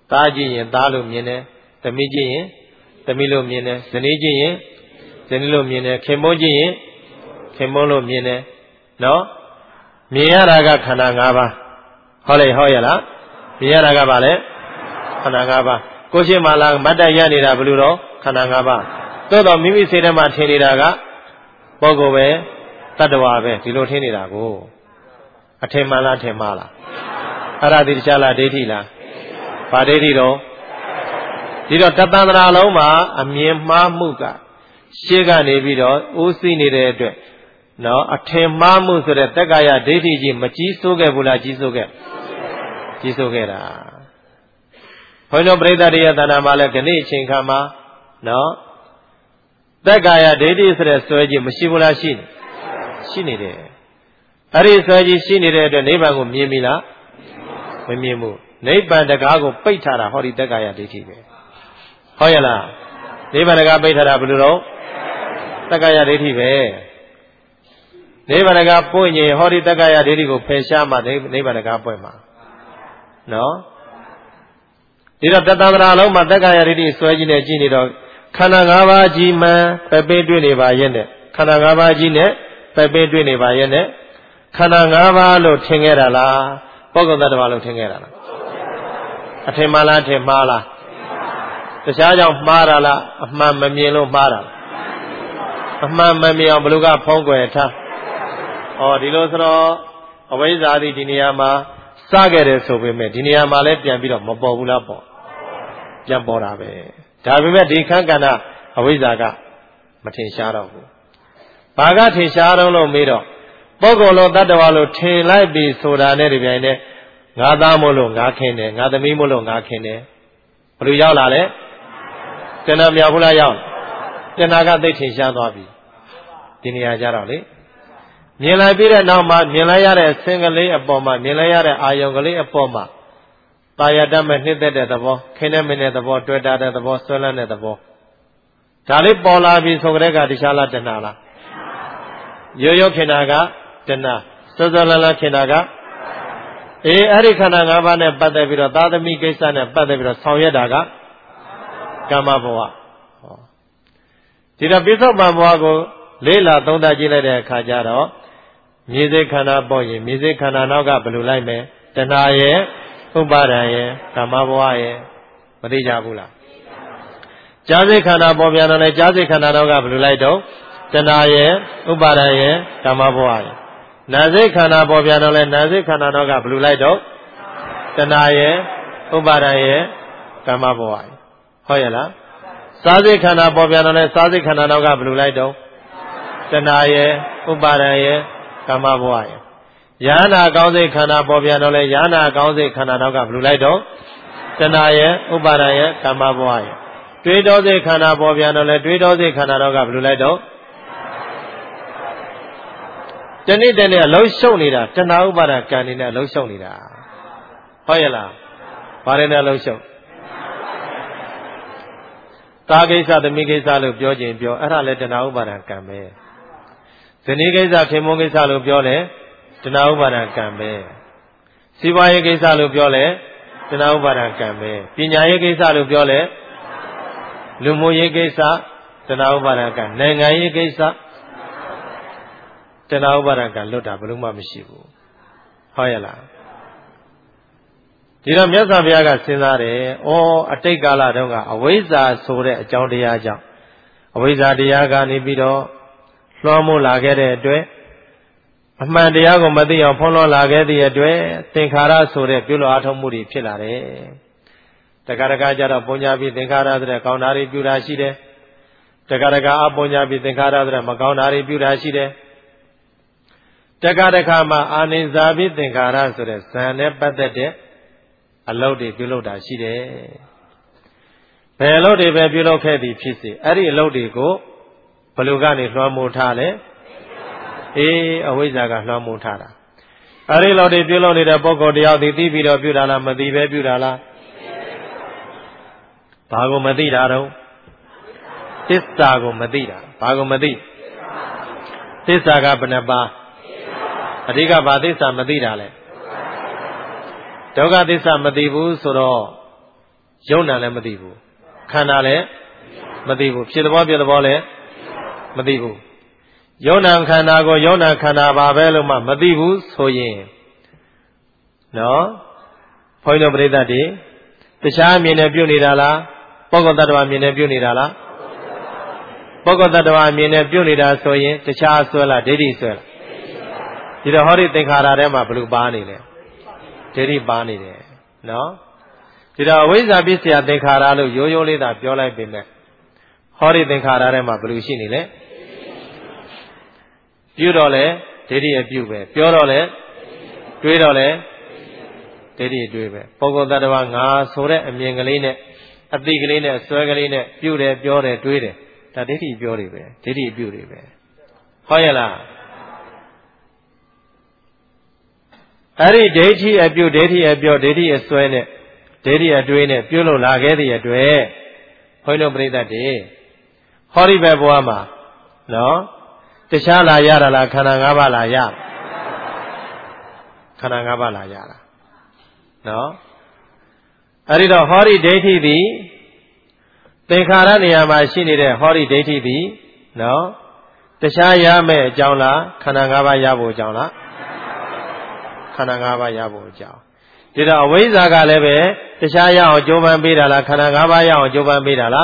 S1: သားကြည့်ရင်သားလို့မြင်တယ်သမီးကြည့်ရင်သမီးလို့မြင်တယ်ဇနီးကြည့်ရင်ဇနီးလို့မြင်တယ်ခင်မုန်းကြည့်ရင်ခင်မုန်းလို့မြင်တယ်နော်မြင်ရတာကခန္ဓာ၅ပါးဟုတ်လေဟုတ်ရလားမြင်ရတာကဘာလဲခန္ဓာ၅ပါးကိုရှိမှလာမတ်တက်ရနေတာဘယ်လိုတော့ခန္ဓာ၅ပါးသို့တော့မိမိစိတ်ထဲမှာထင်နေတာကပုဂ္ဂိုလ်ပဲတတ္တဝါပဲဒီလိုထင်နေတာကိုအထင်မှန်လားထင်မှားလားအဲ့ဒါဒီတခြားလားဒိဋ္ဌိလားဘာဒိဋ္ဌိတော့ဒီတော့တသန္တရာလုံးမှာအမြင်မှားမှုကရှေ့ကနေပြီးတော့ဥသိနေတဲ့အတွက်နော်အထင်မှားမှုဆိုတဲ့တက္ကာယဒိဋ္ဌိကြီးမကြီးစိုးခဲ့ဘူးလားကြီးစိုးခဲ့ကြီးစိုးခဲ့တာဘုန်းတော်ပရိသတ်တွေရဲ့တဏ္ဍာမှာလည်းခဏအချိန်ခါမှာနော်တက္ကာယဒိဋ္ဌိဆိုတဲ့ဆွဲကြီးမရှိဘူးလားရှိနေရှိနေတယ်အဲ့ဒီဆွဲကြီးရှိနေတဲ့အတွက်နိဗ္ဗာန်ကိုမြင်ပြီလားမမြင်ဘူးနိဗ္ဗာန်တကားကိုပိတ်ထားတာဟောဒီတက္ကာယဒိဋ္ဌိပဲဟုတ်ရဲ့လားနိဗ္ဗာန်တကားပိတ်ထားတာဘယ်လိုတော့တက္ကာယဒိဋ္ဌိပဲနိဗ္ဗာန်တကားပွင့်ရင်ဟောဒီတက္ကာယဒိဋ္ဌိကိုဖယ်ရှားမှနိဗ္ဗာန်တကားပွင့်မှာနော်ဒီတော့တသန္တရာလုံးမှာတက္ကာယဒိဋ္ဌိဆွဲကြီးနဲ့ကြည့်နေတော့ခန္ဓာ၅ပါးကြီးမှပယ်ပေးတွေ့နေပါရဲ့နဲ့ခန္ဓာ၅ပါးကြီးနဲ့ပယ်ပေးတွေ့နေပါရဲ့နဲ့ခန္ဓာ၅ပါးလို့ထင်ခဲ့တာလားပုဂ္ဂိုလ်တ attva လို့ထင်ခဲ့တာလားအထင်မှားလားထင်မှားလားတခြားကြောင့်မှားတာလားအမှန်မမြင်လို့မှားတာလားအမှန်မမြင်အောင်ဘယ်လိုကဖုံးကွယ်ထားဩဒီလိုဆိုတော့အဝိဇ္ဇာတိဒီနေရာမှာစခဲ့တယ်ဆိုပေမဲ့ဒီနေရာမှာလည်းပြန်ပြီးတော့မပေါ်ဘူးလားပေါ့ပြန်ပေါ်တာပဲဒါပေမဲ့ဒီခန့်ကဏ္ဍအဝိဇ္ဇာကမထင်ရှားတော့ဘူးဘာကထင်ရှားတော့လို့မေးတော့ပုဂ္ဂိုလ်လိုတ attva လိုထင်လိုက်ပြီဆိုတာနဲ့ဒီပြိုင်နဲ့ငါသားမို့လို့ငါခင်တယ်ငါသမီးမို့လို့ငါခင်တယ်ဘယ်လိုရောက်လာလဲတဏှာမြောက်ဘူးလားရောက်တဏှာကသိထင်ရှားသွားပြီဒီနေရာကြတော့လေမြင်လိုက်ပြီးတဲ့နောက်မှာမြင်လိုက်ရတဲ့ဆင်ကလေးအပေါ်မှာမြင်လိုက်ရတဲ့အာယုံကလေးအပေါ်မှာတာယာတတ်မဲ့နှိမ့်သက်တဲ့သဘောခင်းတဲ့မင်းတဲ့သဘောတွေ့တာတဲ့သဘောဆွဲလန်းတဲ့သဘောဒါလေးပေါ်လာပြီဆိုကြတဲ့ကတခြားလားတဏှာလားရိုးရိုးခင်တာကတဏှာစောစောလန်းလန်းခင်တာကအေးအဲ့ဒီခန္ဓာ၅ပါးနဲ့ပတ်သက်ပြီးတော့သာသမီကိစ္စနဲ့ပတ်သက်ပြီးတော့ဆောင်ရွက်တာကကမ္မဘဝဒီတော့ပိဿုပန်ဘဝကိုလေးလာသုံးသပ်ကြည့်လိုက်တဲ့အခါကျတော့မြေစိတ်ခန္ဓာပေါ်ရင်မြေစိတ်ခန္ဓာနောက်ကဘယ်လိုလိုက်မယ်တဏှာရဲ့ဥပါဒံရဲ့ကမ္မဘဝရဲ့မသိကြဘူးလားကြာစိတ်ခန္ဓာပေါ်ပြန်တော့လေကြာစိတ်ခန္ဓာနောက်ကဘယ်လိုလိုက်တော့တဏှာရဲ့ဥပါဒံရဲ့ကမ္မဘဝရဲ့နာစိတ်ခန္ဓာပေါ်ပြန်တော့လေနာစိတ်ခန္ဓာနောက်ကဘယ်လိုလိုက်တော့တဏှာရဲ့ဥပါဒံရဲ့ကမ္မဘဝရဲ့ဟုတ်ရဲ့လားစားစိတ်ခန္ဓာပေါ်ပြန်တော့လေစားစိတ်ခန္ဓာနောက်ကဘယ်လိုလိုက်တော့တဏှာရဲ့ဥပါဒံရဲ့ကမ္မဘဝရဲ့ယန္နာကောင်းစိတ်ခန္ဓာပေါ်ပြန်တော့လေယန္နာကောင်းစိတ်ခန္ဓာနောက်ကဘယ်လိုလိုက်တော့တဏှာရဲ့ဥပါဒံရဲ့ကမ္မဘဝရဲ့တွေးတောစိတ်ခန္ဓာပေါ်ပြန်တော့လေတွေးတောစိတ်ခန္ဓာနောက်ကဘယ်လိုလိုက်တော့တနေ့တနေ့အလုံးရှုံနေတာတဏှာဥပါဒံကံနေနဲ့အလုံးရှုံနေတာဟုတ်ရဲ့လားဘာတွေနဲ့အလုံးရှုံသားကိစ္စသမီးကိစ္စလို့ပြောခြင်းပြောအဲ့ဒါလည်းတဏှာဥပါဒံကံပဲဇနီးကိစ္စခင်မုန်းကိစ္စလို့ပြောလဲတဏှာဥပါဒံကံပဲစီးပွားရေးကိစ္စလို့ပြောလဲတဏှာဥပါဒံကံပဲပညာရေးကိစ္စလို့ပြောလဲလူမှုရေးကိစ္စတဏှာဥပါဒံကံနိုင်ငံရေးကိစ္စတဏှာဥပါဒံကံလွတ်တာဘယ်လို့မှမရှိဘူးဟုတ်ရဲ့လားဒီတော့မြတ်စွာဘုရားကစဉ်းစားတယ်ဩအတိတ်ကာလတုန်းကအဝိဇ္ဇာဆိုတဲ့အကြောင်းတရားကြောင့်အဝိဇ္ဇာတရားကနေပြီးတော့လွှမ်းမိုးလာခဲ့တဲ့အတွက်အမှန်တရားကိုမသိအောင်ဖုံးလွှမ်းလာခဲ့တဲ့အတွက်သင်္ခါရဆိုတဲ့ပြုလို့အားထုတ်မှုတွေဖြစ်လာတယ်တခါတခါကျတော့ပုံညာပြီးသင်္ခါရဆိုတဲ့ကောင်းတာတွေပြုတာရှိတယ်တခါတခါအပုံညာပြီးသင်္ခါရဆိုတဲ့မကောင်းတာတွေပြုတာရှိတယ်တခါတခါမှအာနိဇာပြီးသင်္ခါရဆိုတဲ့ဇံနဲ့ပတ်သက်တဲ့အလုပ်တွေပြုလုပ်တာရှိတယ်ဘယ်အလုပ်တွေပဲပြုလုပ်ခဲ့သည်ဖြစ်စေအဲ့ဒီအလုပ်တွေကိုဘယ်လိုကနေလွှမ်းမိုးထားလဲအေးအဝိဇ္ဇာကလွှမ်းမိုးထားတာအဲ့ဒီလောက်တွေပြုလုပ်နေတဲ့ပုဂ္ဂိုလ်တယောက်ဒီသိပြီးတော့ပြုတာလားမသိပဲပြုတာလားဘာကိုမသိတာတော့သစ္စာကိုမသိတာဘာကိုမသိသစ္စာကဘယ်နှပါအဓိကဘာသစ္စာမသိတာလဲဒုက္ခသစ္စာမသိဘူးဆိုတော့ယုံနာလည်းမသိဘူးခန္ဓာလည်းမသိဘူးဖြစ်သဘောပြသဘောလည်းမသိဘူးယုံနာခန္ဓာကိုယုံနာခန္ဓာပါပဲလို့မှမသိဘူးဆိုရင်နော်ဘုန်းကြီးတို့ပြိဿတွေတခြားအမြင်နဲ့ပြုတ်နေတာလားပုဂ္ဂိုလ်တ attva အမြင်နဲ့ပြုတ်နေတာလားပုဂ္ဂိုလ်တ attva အမြင်နဲ့ပြုတ်နေတာဆိုရင်တခြားဆွဲလားဒိဋ္ဌိဆွဲလားဒီတော့ဟောဒီသင်္ခါရထဲမှာဘယ်လိုပါနေလဲဒိဋ္ဌိပါနေတယ်နော်ဒီတော့အဝိဇ္ဇာပစ္စယသင်္ခါရလို့ရိုးရိုးလေးသာပြောလိုက်ပေမဲ့ဟောဒီသင်္ခါရထဲမှာဘယ်လိုရှိနေလဲပြုတော့လေဒိဋ္ဌိအပြုပဲပြောတော့လေတွေးတော့လေဒိဋ္ဌိတွေးပဲပုဂ္ဂိုလ်တ attva ငါဆိုတဲ့အမြင်ကလေးနဲ့အသိကလေးနဲ့ဆွဲကလေးနဲ့ပြုတယ်ပြောတယ်တွေးတယ်ဒါဒိဋ္ဌိပြောတွေပဲဒိဋ္ဌိအပြုတွေပဲဟုတ်ရဲ့လားအဲ့ဒီဒိဋ္ဌိအပြုဒိဋ္ဌိအပြောဒိဋ္ဌိအစွဲနဲ့ဒိဋ္ဌိအတွေးနဲ့ပြုလို့လာခဲ့တဲ့အတွက်ဘုန်းကြီးတို့ပြိဿတွေဟောဒီဘက်ဘဝမှာနော်တခြားလာရတာလားခန္ဓာ၅ပါးလာရခန္ဓာ၅ပါးလာရတာနော်အဲ့ဒီတော့ဟောဒီဒိဋ္ဌိသည်သင်္ခါရနေရာမှာရှိနေတဲ့ဟောဒီဒိဋ္ဌိသည်နော်တခြားရမယ့်အကြောင်းလားခန္ဓာ၅ပါးရဖို့အကြောင်းလားခန္ဓာ၅ပါးရဖို့အကြောင်းဒီတော့အဝိဇ္ဇာကလည်းပဲတခြားရအောင်ကြိုးပမ်းပေးတာလားခန္ဓာ၅ပါးရအောင်ကြိုးပမ်းပေးတာလား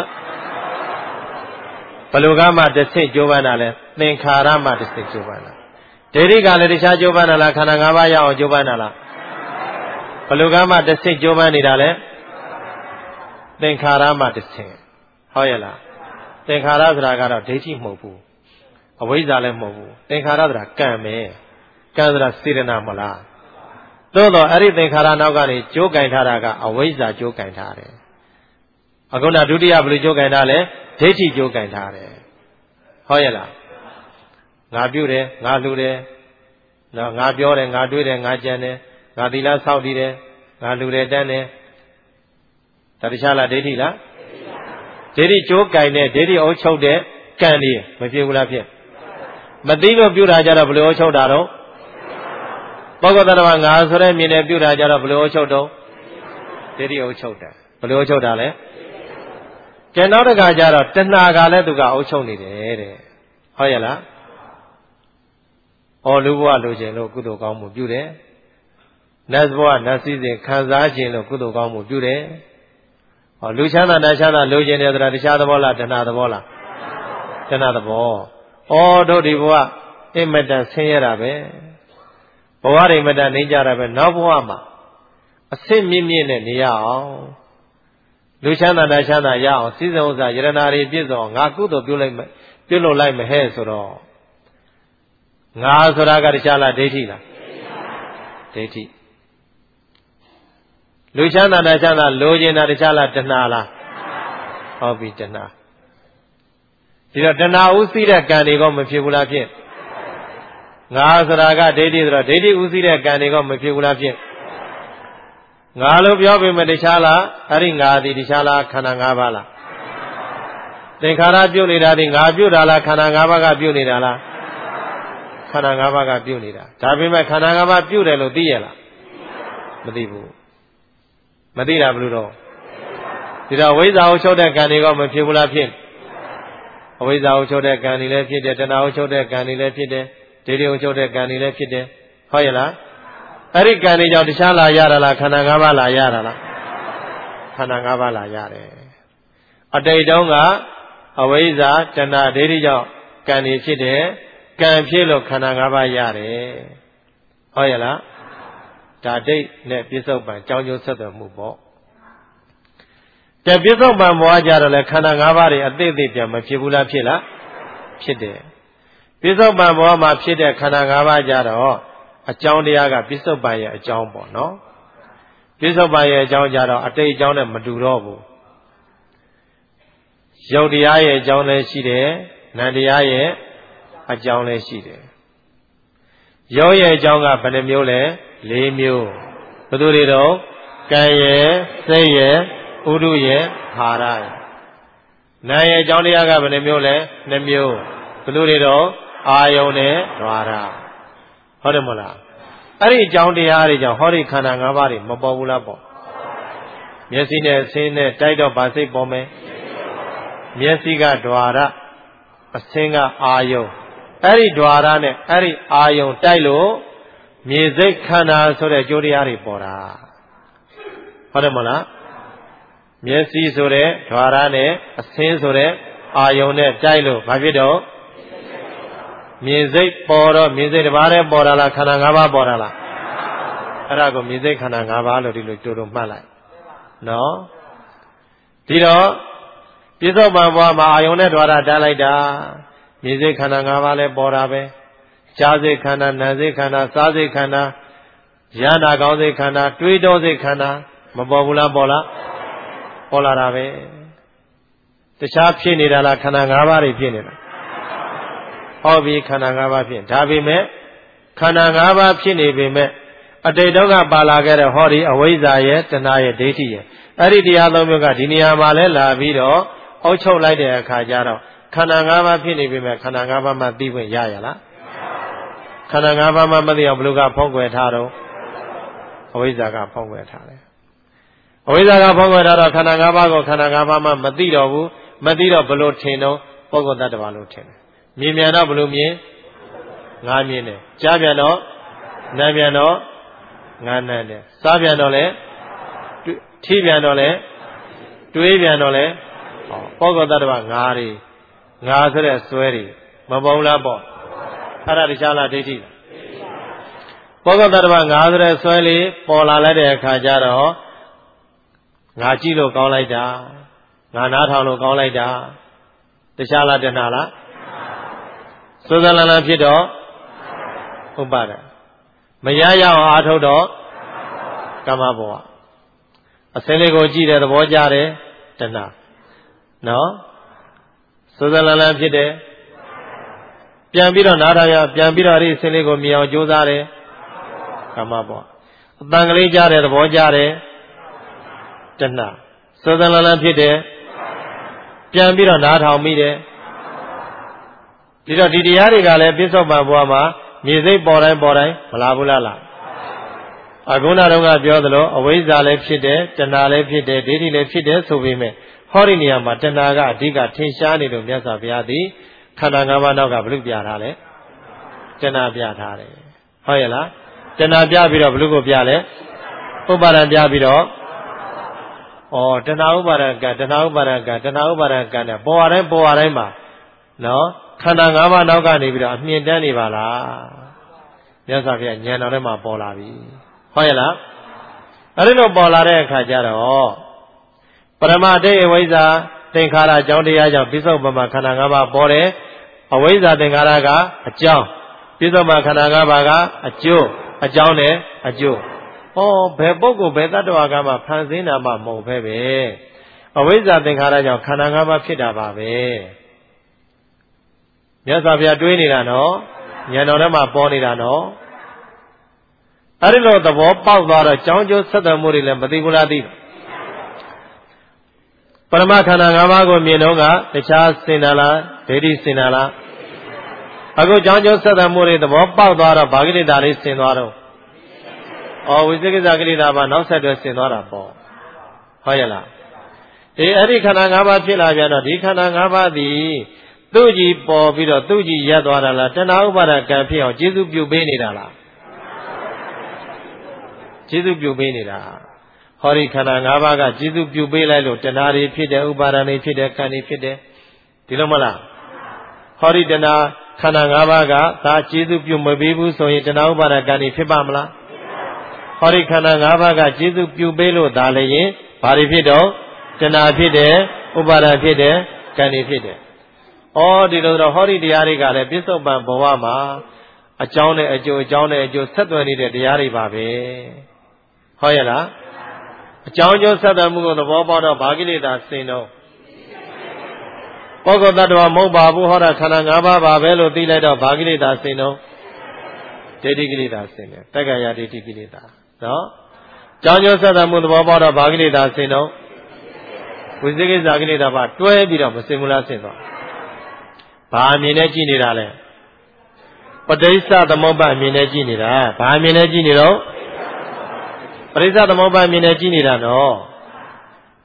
S1: ဘယ်လိုကမှတစ်ဆင့်ကြိုးပမ်းတာလဲသင်္ခါရမှတစ်ဆင့်ကြိုးပမ်းတာဒိဋ္ဌိကလည်းတခြားကြိုးပမ်းတာလားခန္ဓာ၅ပါးရအောင်ကြိုးပမ်းတာလားဘယ်လိုကမှတစ်ဆင့်ကြိုးပမ်းနေတာလဲသင်္ခါရမှတစ်ဆင့်ဟုတ်ရဲ့လားသင်္ခါရဆိုတာကတော့ဒိဋ္ဌိမဟုတ်ဘူးအဝိဇ္ဇာလည်းမဟုတ်ဘူးသင်္ခါရဆိုတာကံပဲကံဆိုတာစေတနာမလားသို့တော့အဲ့ဒီသင်္ခါရနောက်ကနေကြိုးကင်ထားတာကအဝိဇ္ဇာကြိုးကင်ထားတယ်အခုနဒုတိယဘယ်လိုကြိုးကင်ထားလဲဒိဋ္ဌိကြိုးကင်ထားတယ်ဟုတ်ရဲ့လားငါပြုတယ်ငါလှူတယ်နော်ငါပြောတယ်ငါတွေးတယ်ငါကြံတယ်ငါသီလဆောက်တည်တယ်ငါလှူတယ်တန်းတယ်ဒါတခြားလားဒိဋ္ဌိလားဒိဋ္ဌိကြိုးကင်တဲ့ဒိဋ္ဌိအုပ်ချုပ်တဲ့ကံတွေမဖြစ်ဘူးလားဖြစ်မသိလို့ပြုတာကြတော့ဘယ်လိုအုပ်ချုပ်တာတော့ပုဂ္ဂိုလ်တ attva ငါဆိုတဲ့မြင်နဲ့ပြုတာကြတော့ဘယ်လိုအုပ်ချုပ်တော့ဒိဋ္ဌိအုပ်ချုပ်တယ်ဘယ်လိုအုပ်ချုပ်တာလဲကျန်တော့တခါကြတော့တဏှာကလည်းသူကအုပ်ချုပ်နေတယ်တဲ့ဟုတ်ရဲ့လားအော်လူဘဝလိုချင်လို့ကုသိုလ်ကောင်းမှုပြုတယ်နတ်ဘဝနတ်စည်းစိမ်ခံစားခြင်းလို့ကုသိုလ်ကောင်းမှုပြုတယ်ဟောလူချမ်းသာနတ်ချမ်းသာလိုချင်တယ်ဆိုတာတခြားသဘောလားတဏှာသဘောလားတဏှာသဘောအော်တို့ဒီဘဝအင်မတန်ဆင်းရဲတာပဲဘဝတွေအင်မတန်နေကြတာပဲနောက်ဘဝမှာအဆင့်မြင့်မြင့်နဲ့နေရအောင်လူချမ်းသာနတ်ချမ်းသာရအောင်စည်းစိမ်ဥစ္စာယရနာတွေပြည့်စုံငါကုသိုလ်ပြုလိုက်ပြုလို့လိုက်မဟဲ့ဆိုတော့ငါဆိုတာကတခြားလားဒိဋ္ဌိလားဒိဋ္ဌိလူချမ်းသာနတ်ချမ်းသာလိုချင်တာတခြားလားတဏှာလားဟုတ်ပြီတဏှာဒီတော့တဏှာဥသိတဲ့ကံတွေကမဖြစ်ဘူးလားဖြစ်ငါဆိုတာကဒိဋ္ဌိဆိုတော့ဒိဋ္ဌိဥသိတဲ့ကံတွေကမဖြစ်ဘူးလားဖြစ်ငါလို့ပြောပေမဲ့တခြားလားအဲ့ဒီငါသည်တခြားလားခန္ဓာ၅ပါးလားသင်္ခါရပြုတ်နေတာဒီငါပြုတ်တာလားခန္ဓာ၅ပါးကပြုတ်နေတာလားခန္ဓာ၅ပါးကပြုတ်နေတာဒါပေမဲ့ခန္ဓာ၅ပါးပြုတ်တယ်လို့သိရလားမသိဘူးမသိတာဘယ်လိုတော့ဒီတော့ဝိဇ္ဇာကိုချုပ်တဲ့ကံတွေကမဖြစ်ဘူးလားဖြစ်အဝိဇ္ဇာကိုချုပ်တဲ့ကံတွေလည်းဖြစ်တယ်တဏှာကိုချုပ်တဲ့ကံတွေလည်းဖြစ်တယ်ဒိဋ္ဌိကိုချုပ်တဲ့ကံတွေလည်းဖြစ်တယ်ဟုတ်ရဲ့လားအဲ့ဒီကံတွေကြောင့်တခြားလာရတာလားခန္ဓာ၅ပါးလာရတာလားခန္ဓာ၅ပါးလာရတယ်အတိတ်တုန်းကအဝိဇ္ဇာတဏှာဒိဋ္ဌိကြောင့်ကံတွေဖြစ်တယ်ကံဖြစ်လို့ခန္ဓာ၅ပါးရတယ်ဟုတ်ရဲ့လားဒါဒိဋ္ဌနဲ့ပြစ္ဆုတ်ပံကြောင်းကျိုးဆက်သွယ်မှုပေါ့ကဲပြစ္ဆုတ်ပံဘဝကြတော့လေခန္ဓာ၅ပါးတွေအသေးသေးပြန်မဖြစ်ဘူးလားဖြစ်လားဖြစ်တယ်ပြစ္ဆုတ်ပံဘဝမှာဖြစ်တဲ့ခန္ဓာ၅ပါးကြတော့အကြောင်းတရားကပြစ္ဆုတ်ပံရဲ့အကြောင်းပေါ့နော်ပြစ္ဆုတ်ပံရဲ့အကြောင်းကြတော့အတိတ်အကြောင်းနဲ့မတူတော့ဘူးရုပ်တရားရဲ့အကြောင်းလည်းရှိတယ်နံတရားရဲ့အကြောင်းလည်းရှိတယ်ရုပ်ရဲ့အကြောင်းကဘယ်နှမျိုးလဲ၄မျိုးဘယ်သူတွေတော့ကံရဲ့စိတ်ရဲ့ဥဒုရဲ့ဟာရရဲ့နာရဲ့အကြောင်းတရားကဘယ်နှမျိုးလဲ၂မျိုးဘယ်သူတွေတော့အာယုန်နဲ့ဓဝါရဟုတ်တယ်မဟုတ်လားအဲ့ဒီအကြောင်းတရားတွေကြောင့်ဟောဒီခန္ဓာ၅ပါးတွေမပေါ်ဘူးလားပေါ့မျက်စိနဲ့အဆင်းနဲ့တိုက်တော့ဘာစိတ်ပေါ်မယ်မျက်စိကဓဝါရအဆင်းကအာယုံအဲ့ဒီဓဝါရနဲ့အဲ့ဒီအာယုံတိုက်လို့မြေစိတ်ခန္ဓာဆိုတဲ့ကြိုးတရားတွေပေါ်တာဟုတ်တယ်မလားမျက်စိဆိုတဲ့ဓဝါရနဲ့အဆင်းဆိုတဲ့အာယုံနဲ့တိုက်လို့ဘာဖြစ်တော့မြေစိတ်ပေါ်တော့မြေစိတ်တစ်ပါးတည်းပေါ်တာလားခန္ဓာ၅ပါးပေါ်တာလားအဲ့ဒါကိုမြေစိတ်ခန္ဓာ၅ပါးလို့ဒီလိုကြိုးတုံမှတ်လိုက်နော်ဒီတော့ပြစ္ဆုတ်ပံဘွားမှာအာယုံနဲ့ဓဝါရတားလိုက်တာမြေစိတ်ခန္ဓာ၅ပါးလည်းပေါ်တာပဲကြားစိတ်ခန္ဓာနာစိတ်ခန္ဓာစားစိတ်ခန္ဓာရနာကောင်းစိတ်ခန္ဓာတွေးတောစိတ်ခန္ဓာမပေါ်ဘူးလားပေါ်လားပေါ်လာတာပဲတခြားဖြစ်နေတာလားခန္ဓာ၅ပါးတွေဖြစ်နေတာဟောပြီခန္ဓာ၅ပါးဖြစ်ဒါပေမဲ့ခန္ဓာ၅ပါးဖြစ်နေပေမဲ့အတိတ်တော့ကပါလာခဲ့တဲ့ဟောဒီအဝိဇ္ဇာရဲ့တဏှာရဲ့ဒိဋ္ဌိရဲ့အဲ့ဒီတရားသုံးမျိုးကဒီနေရာမှာလဲလာပြီးတော့အုပ်ချုပ်လိုက်တဲ့အခါကျတော့ခန္ဓာ၅ပါးဖြစ်နေပေမဲ့ခန္ဓာ၅ပါးမှသိခွင့်ရရလားခန္ဓာ၅ပါးမှမသိအောင်ဘယ်လိုကဖုံးကွယ်ထားတော့အဝိဇ္ဇာကဖုံးကွယ်ထားတယ်အဝိဇ္ဇာကဖုံးကွယ်ထားတော့ခန္ဓာ၅ပါးကိုခန္ဓာ၅ပါးမှမသိတော့ဘူးမသိတော့ဘယ်လိုထင်တော့ပုဂ္ဂိုလ်တ attva လို့ထင်တယ်မြင်မြန်တော့ဘယ်လိုမြင်ငါမြင်တယ်ကြားပြန်တော့နားပြန်တော့ငါနားတယ်စားပြန်တော့လဲထိပြန်တော့လဲတွေးပြန်တော့လဲပုဂ္ဂိုလ်တ attva ငါတွေငါဆိုတဲ့စွဲတွေမပေါလားပေါ့အဲ့ဒါတရားလားဒိဋ္ဌိပုဂ္ဂိုလ်တ attva ငါဆိုတဲ့စွဲလေးပေါ်လာလိုက်တဲ့အခါကျတော့ငါကြည့်လို့ကောင်းလိုက်တာငါနားထောင်လို့ကောင်းလိုက်တာတရားလားတဏှာလားသုဇလလဖြစ်တော့ဥပါဒမရရအောင်အားထုတ်တော့ကမ္မဘဝအစင်းလေးကိုကြည့်တဲ့သဘောကြတယ်တဏှာနော်သုဇလလဖြစ်တယ်ပြန်ပြီးတော့နားထောင်ရပြန်ပြီးတော့အဲ့ဒီအစင်းလေးကိုမြင်အောင်ကြိုးစားတယ်ကမ္မဘဝအတန်ကလေးကြတဲ့သဘောကြတယ်တဏှာသုဇလလဖြစ်တယ်ပြန်ပြီးတော့နားထောင်မိတယ်ဒီတော့ဒီတရားတွေကလည်းပြစ္ဆုတ်ပံဘဝမှာမြေစိတ်ပေါ်တိုင်းပေါ်တိုင်းမလာဘူးလားလားအခုနတုန်းကပြောသလိုအဝိဇ္ဇာလည်းဖြစ်တယ်တဏှာလည်းဖြစ်တယ်ဒိဋ္ဌိလည်းဖြစ်တယ်ဆိုပေမဲ့ဟောဒီနေရာမှာတဏှာကအဓိကထင်ရှားနေလို့မြတ်စွာဘုရားသည်ခန္ဓာ၅ပါးနောက်ကဘု து ပြထားလဲတဏှာပြထားတယ်ဟုတ်ရဲ့လားတဏှာပြပြီးတော့ဘု து ကိုပြလဲဥပါဒံပြပြီးတော့ဩတဏှာဥပါဒံကတဏှာဥပါဒံကတဏှာဥပါဒံကနဲ့ပေါ်ရတိုင်းပေါ်ရတိုင်းမှာနော်ခန္ဓာ၅ပါးနောက်ကနေပြီးတော့အမြင်တန်းနေပါလားမြတ်စွာဘုရားဉာဏ်တော်ထဲမှာပေါ်လာပြီဟုတ်ရဲ့လားအဲ့ဒီလိုပေါ်လာတဲ့အခါကျတော့ပရမတေအဝိဇ္ဇာသင်္ခါရအကြောင်းတရားကြောင့်ပြစ္ဆုတ်ပံမှာခန္ဓာ၅ပါးပေါ်တယ်အဝိဇ္ဇာသင်္ခါရကအကြောင်းပြစ္ဆုတ်ပံခန္ဓာ၅ပါးကအကျိုးအကြောင်းနဲ့အကျိုးဟောဘယ်ပုဂ္ဂိုလ်ဘယ်တ attva ကမှဖန်ဆင်းတာမှမဟုတ်ပဲပဲအဝိဇ္ဇာသင်္ခါရကြောင့်ခန္ဓာ၅ပါးဖြစ်တာပါပဲမြတ်စွာဘုရားတွေးနေတာနော်ဉာဏ်တော်ထဲမှာပေါ်နေတာနော်အဲ့ဒီလိုသဘောပေါက်သွားတော့ကြောင်းကျိုးဆက်သွယ်မှုတွေလည်းမသိဘူးလားသိပရမခန္ဓာ၅ပါးကိုမြင်တော့ကတခြားစင်တာလားဒိဋ္ဌိစင်တာလားအခုကြောင်းကျိုးဆက်သွယ်မှုတွေသဘောပေါက်သွားတော့ဗာဂိတ္တာလေးစင်သွားတော့ဩဝိသေကိစ္စကိလေသာပါနောက်ဆက်တွဲစင်သွားတာပေါ့ဟုတ်ရဲ့လားအေးအဲ့ဒီခန္ဓာ၅ပါးဖြစ်လာပြန်တော့ဒီခန္ဓာ၅ပါးသည်သူ့ကြီးပေါ်ပြီးတော့သူ့ကြီးရပ်သွားတာလားတဏှာဥပါဒကံဖြစ်အောင်ကျေစုပြုပေးနေတာလားကျေစုပြုပေးနေတာဟောဒီခန္ဓာ၅ပါးကကျေစုပြုပေးလိုက်လို့တဏှာတွေဖြစ်တယ်ဥပါဒဏ်တွေဖြစ်တယ်ကံတွေဖြစ်တယ်ဒီလိုမလားဟောဒီတဏှာခန္ဓာ၅ပါးကသာကျေစုပြုမပေးဘူးဆိုရင်တဏှာဥပါဒကံတွေဖြစ်ပါမလားဟောဒီခန္ဓာ၅ပါးကကျေစုပြုပေးလို့ဒါလည်းရင်ဘာတွေဖြစ်တော့တဏှာဖြစ်တယ်ဥပါဒဖြစ်တယ်ကံတွေဖြစ်တယ်ဩဒီလိုတော့ဟောဒီတရားတွေကလည်းပြစ္ဆုတ်ပံဘဝမှာအကြောင်းနဲ့အကျိုးအကြောင်းနဲ့အကျိုးဆက်သွယ်နေတဲ့တရားတွေပါပဲဟုတ်ရဲ့လားအကြောင်းကျိုးဆက်သွယ်မှုကိုသဘောပေါက်တော့ဘာကိလေသာစင်တော့ပုဂ္ဂိုလ်တ attva မဟုတ်ပါဘူးဟောတာခန္ဓာ၅ပါးပါပဲလို့သိလိုက်တော့ဘာကိလေသာစင်တော့ဒိဋ္ဌိကိလေသာစင်တယ်တက္ကရာဒိဋ္ဌိကိလေသာနော်ကြောင်းကျိုးဆက်သွယ်မှုသဘောပေါက်တော့ဘာကိလေသာစင်တော့ဝိသေကိစ္စကိလေသာပါတွဲပြီးတော့မစင်ဘူးလားစင်တော့ဘာအမြင်နဲ့ကြည့်နေတာလဲပဋိစ္စသမုပ္ပါအမြင်နဲ့ကြည့်နေတာဘာအမြင်နဲ့ကြည့်နေတော့ပဋိစ္စသမုပ္ပါအမြင်နဲ့ကြည့်နေတာနော်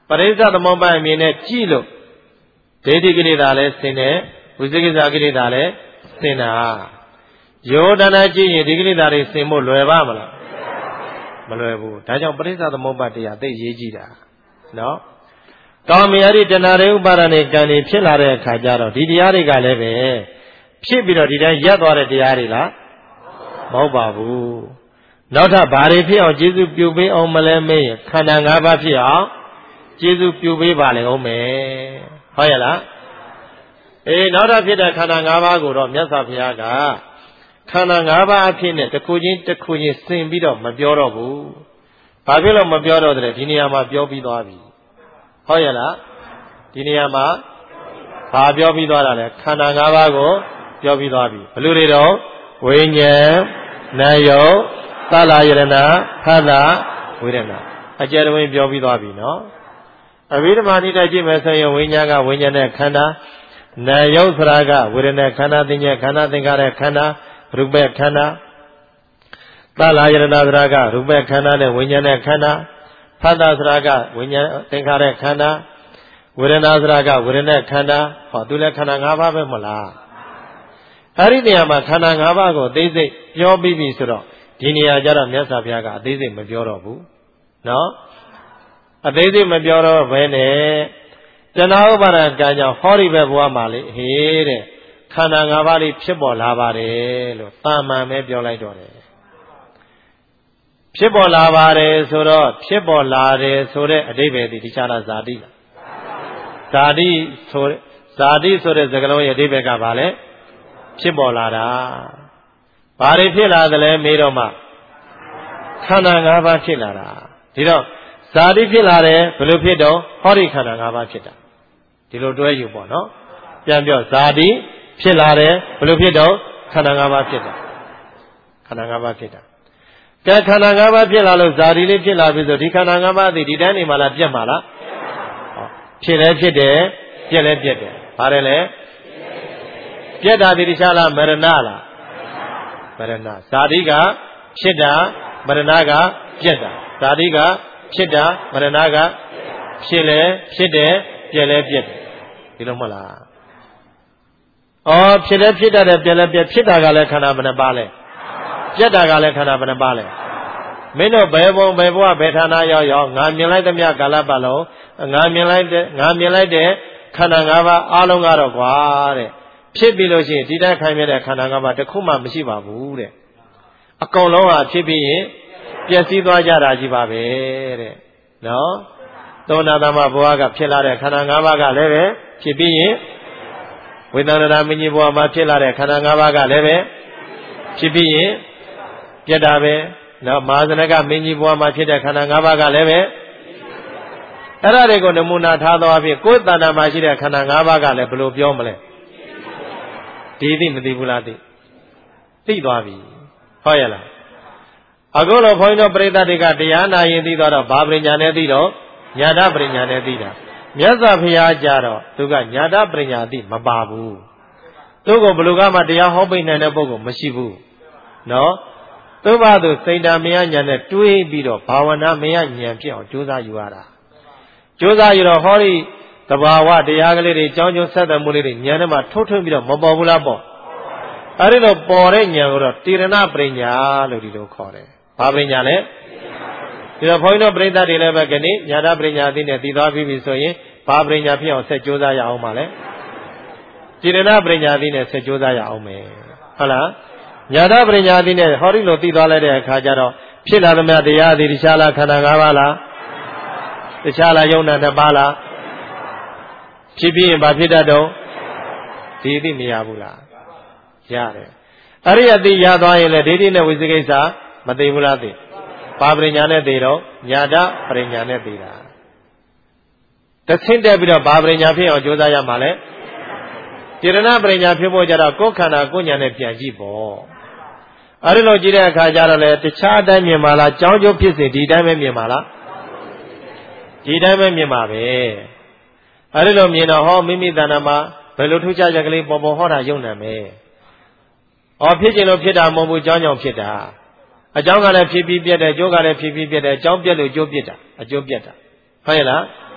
S1: ပရိစ္ဆသမုပ္ပါအမြင်နဲ့ကြည့်လို့ဒိဋ္ဌိကိလေသာလည်းဆင်းတယ်ဝိသိကိစ္စကိလေသာလည်းဆင်းတာယောဒနာကြည့်ရင်ဒီကိလေသာတွေဆင်းဖို့လွယ်ပါမလားမလွယ်ဘူးဒါကြောင့်ပရိစ္ဆသမုပ္ပါတရားသိရေးကြည့်တာနော်ကောင်းပြီအဲ့ဒီတဏှာတွေဥပါဒณะကံတွေဖြစ်လာတဲ့အခါကျတော့ဒီတရားတွေကလည်းပဲဖြစ်ပြီးတော့ဒီတိုင်းရပ်သွားတဲ့တရားတွေလားမဟုတ်ပါဘူးနောက်ထပ်ဘာတွေဖြစ်အောင်ကျေစုပြုပေးအောင်မလဲမေးရင်ခန္ဓာ၅ပါးဖြစ်အောင်ကျေစုပြုပေးပါလေဦးမယ်ဟုတ်ရဲ့လားအေးနောက်ထပ်ဖြစ်တဲ့ခန္ဓာ၅ပါးကိုတော့မြတ်စွာဘုရားကခန္ဓာ၅ပါးအဖြစ်နဲ့တစ်ခုချင်းတစ်ခုချင်းဆင်ပြီးတော့မပြောတော့ဘူးဘာဖြစ်လို့မပြောတော့တဲ့ဒီနေရာမှာပြောပြီးသွားပြီဟုတ်ရဲ့လားဒီနေရာမှာဘာပြောပြီးသွားတာလဲခန္ဓာ၅ပါးကိုပြောပြီးသွားပြီဘယ်လိုတွေတော့ဝိညာဉ်နာယုတ်သလယရဏဖသဝေဒနာအကျယ်တွင်ပြောပြီးသွားပြီနော်အဘိဓမ္မာနိတိုက်ကြည့်မယ်ဆိုရင်ဝိညာဉ်ကဝိညာဉ်နဲ့ခန္ဓာနာယုတ်ဆိုတာကဝေဒနာခန္ဓာသင်္ညခန္ဓာသင်္ခါရခန္ဓာရူပခန္ဓာသလယရဏဆိုတာကရူပခန္ဓာနဲ့ဝိညာဉ်နဲ့ခန္ဓာဖသဆိုတာကဝိညာဉ်သင်္ခါရခန္ဓာဝေဒနာဆိုတာကဝေဒနာခန္ဓာဟောသူလည်းခန္ဓာ၅ပါးပဲမဟုတ်လားအဲ့ဒီနေရာမှာခန္ဓာ၅ပါးကိုအသေးစိတ်ပြောပြီးပြီဆိုတော့ဒီနေရာကျတော့မြတ်စွာဘုရားကအသေးစိတ်မပြောတော့ဘူးနော်အသေးစိတ်မပြောတော့ဘဲနဲ့တဏှာဥပါဒကံကြောင့်ဟောဒီဘက်ဘဝမှာလေဟေးတဲ့ခန္ဓာ၅ပါးလေးဖြစ်ပေါ်လာပါတယ်လို့တာမန်ပဲပြောလိုက်တော့တယ်ဖြစ်ပေါ်လာပါတယ်ဆိုတော့ဖြစ်ပေါ်လာတယ်ဆိုတဲ့အဓိပ္ပာယ်ဒီတခြားလားဇာတိလားဇာတိဆိုဇာတိဆိုတဲ့စကားလုံးရဲ့အဓိပ္ပာယ်ကဘာလဲဖြစ်ပေါ်လာတာဘာတွေဖြစ်လာသလဲမေးတော့မှခန္ဓာ၅ပါးဖြစ်လာတာဒီတော့ဇာတိဖြစ်လာတယ်ဘယ်လိုဖြစ်တော့ဟောဒီခန္ဓာ၅ပါးဖြစ်တာဒီလိုတွဲယူပေါ့နော်ပြန်ပြောဇာတိဖြစ်လာတယ်ဘယ်လိုဖြစ်တော့ခန္ဓာ၅ပါးဖြစ်တာခန္ဓာ၅ပါးဖြစ်တာကဲခန္ဓာ၅ပါးဖြစ်လာလို့ဇာတိလေးဖြစ်လာပြီဆိုဒီခန္ဓာ၅ပါးသည်ဒီတိုင်းနေမှာလားပြတ်မှာလားဖြစ်လဲဖြစ်တယ်ပြက်လဲပြက်တယ်ဘာလဲလဲပြက်တာဒီတခြားလားမရဏလားမရဏဇာတိကဖြစ်တာမရဏကပြက်တာဇာတိကဖြစ်တာမရဏကဖြစ်လဲဖြစ်တယ်ပြက်လဲပြက်တယ်ဒီလိုမဟုတ်လားအော်ဖြစ်လဲဖြစ်တတ်တယ်ပြက်လဲပြက်ဖြစ်တာကလည်းခန္ဓာဘယ်နှပါလဲပြက်တာကလည်းခန္ဓာဘယ်နှပါလဲမင်းတို့ဘယ်ဘုံဘယ်ဘဝဘယ်ဌာနရောက်ရောက်ငါမြင်လိုက်သမျှကာလပတ်လုံးငါမြင်လိုက်တဲ့ငါမြင်လိုက်တဲ့ခန္ဓာ၅ပါးအားလုံးကတော့ကွာတဲ့ဖြစ်ပြီးလို့ရှိရင်ဒီတိုင်းခိုင်မြဲတဲ့ခန္ဓာ၅ပါးတစ်ခုမှမရှိပါဘူးတဲ့အကုန်လုံးဟာဖြစ်ပြီးရင်ပျက်စီးသွားကြတာကြီးပါပဲတဲ့နော်သောနာသမဘဝကဖြစ်လာတဲ့ခန္ဓာ၅ပါးကလည်းပဲဖြစ်ပြီးရင်ဝေဒနာမင်းကြီးဘဝမှာဖြစ်လာတဲ့ခန္ဓာ၅ပါးကလည်းပဲဖြစ်ပြီးရင်ပြတ်တာပဲနော်မဟာဇနကမင်းကြီးဘဝမှာဖြစ်တဲ့ခန္ဓာ၅ပါးကလည်းပဲအဲ့ဒါတွေကိုနမူနာထားသောအဖြစ်ကိုယ်တဏ္ဍာမှာရှိတဲ့ခန္ဓာ၅ပါးကလည်းဘယ်လိုပြောမလဲဒီသိမသိဘူးလားသိသိသွားပြီဟုတ်ရဲ့လားအခုလိုဘုန်းကြီးတို့ပရိသတ်တွေကတရားနာရင်သိသွားတော့ဘာပညာနဲ့သိတော့ညာတပညာနဲ့သိတာမြတ်စွာဘုရားကြတော့သူကညာတပညာသိမပါဘူးသူကဘယ်လိုကမှတရားဟောပိနိုင်တဲ့ပုဂ္ဂိုလ်မရှိဘူးနော်သူ့ဘာသူစိတ်ဓာမယညာနဲ့တွေးပြီးတော့ဘာဝနာမယညာဖြစ်အောင်ကြိုးစားယူရတာကြိုးစားယူတော့ဟောဒီတဘာဝတရားကလေးတွေကြောင်းကျုံဆက်တဲ့မှုလေးတွေဉာဏ်ထဲမှာထုတ်ထွင်းပြီးတော့မပေါ်ဘူးလားပေါ့အဲဒီလိုပေါ်တဲ့ဉာဏ်ကိုတော့တိရဏပညာလို့ဒီလိုခေါ်တယ်ဘာပညာလဲဒီတော့ဘုန်းကြီးတို့ပြိဿတွေလည်းပဲခဏညာတပညာသိနဲ့သိသွားပြီဆိုရင်ဘာပညာဖြစ်အောင်ဆက်ကြိုးစားရအောင်ပါလဲတိရဏပညာသိနဲ့ဆက်ကြိုးစားရအောင်မယ်ဟုတ်လားညာတပညာသိနဲ့ဟောဒီလိုသိသွားလိုက်တဲ့အခါကျတော့ဖြစ်လာသမျှတရားသည်တခြားလားခန္ဓာ၅ပါးလားတခြားလားယုံနာနှစ်ပါးလားဖြစ်ပြီးရင်ဘာဖြစ်တတ်တော့ဒီသိမရဘူးလားရတယ်အရိယသိရသွားရင်လည်းဒိဋ္ဌိနဲ့ဝိသိကိစ္စမသိဘူးလားသိဘာပညာနဲ့သိတော့ညာတပညာနဲ့သိတာတဆင့်တက်ပြီးတော့ဘာပညာဖြစ်အောင်ကြိုးစားရမှာလဲတိရဏပညာဖြစ်ဖို့ကြတော့ကိုယ်ခန္ဓာကိုယ်ညာနဲ့ပြန်ကြည့်ပေါ့အဲဒီလိုကြည့်တဲ့အခါကျတော့လေတခြားအတိုင်းမြင်ပါလားကြောင်းကျိုးဖြစ်စဉ်ဒီတိုင်းပဲမြင်ပါလားဒီတိုင်းပဲမြင်ပါပဲအဲဒီလိုမြင်တော့ဟောမိမိတဏ္ဍာမှာဘယ်လိုထူးခြားချက်ကလေးပေါ်ပေါ်ဟောတာယုံနာမယ်။အော်ဖြစ်ခြင်းလို့ဖြစ်တာမဟုတ်ဘူးကြောင်းကြောင့်ဖြစ်တာအကြောင်းကလည်းဖြစ်ပြီးပြတ်တယ်ကျိုးကလည်းဖြစ်ပြီးပြတ်တယ်အကြောင်းပြတ်လို့ကျိုးပြတ်တာအကျိုးပြတ်တာဟုတ်ရဲ့လား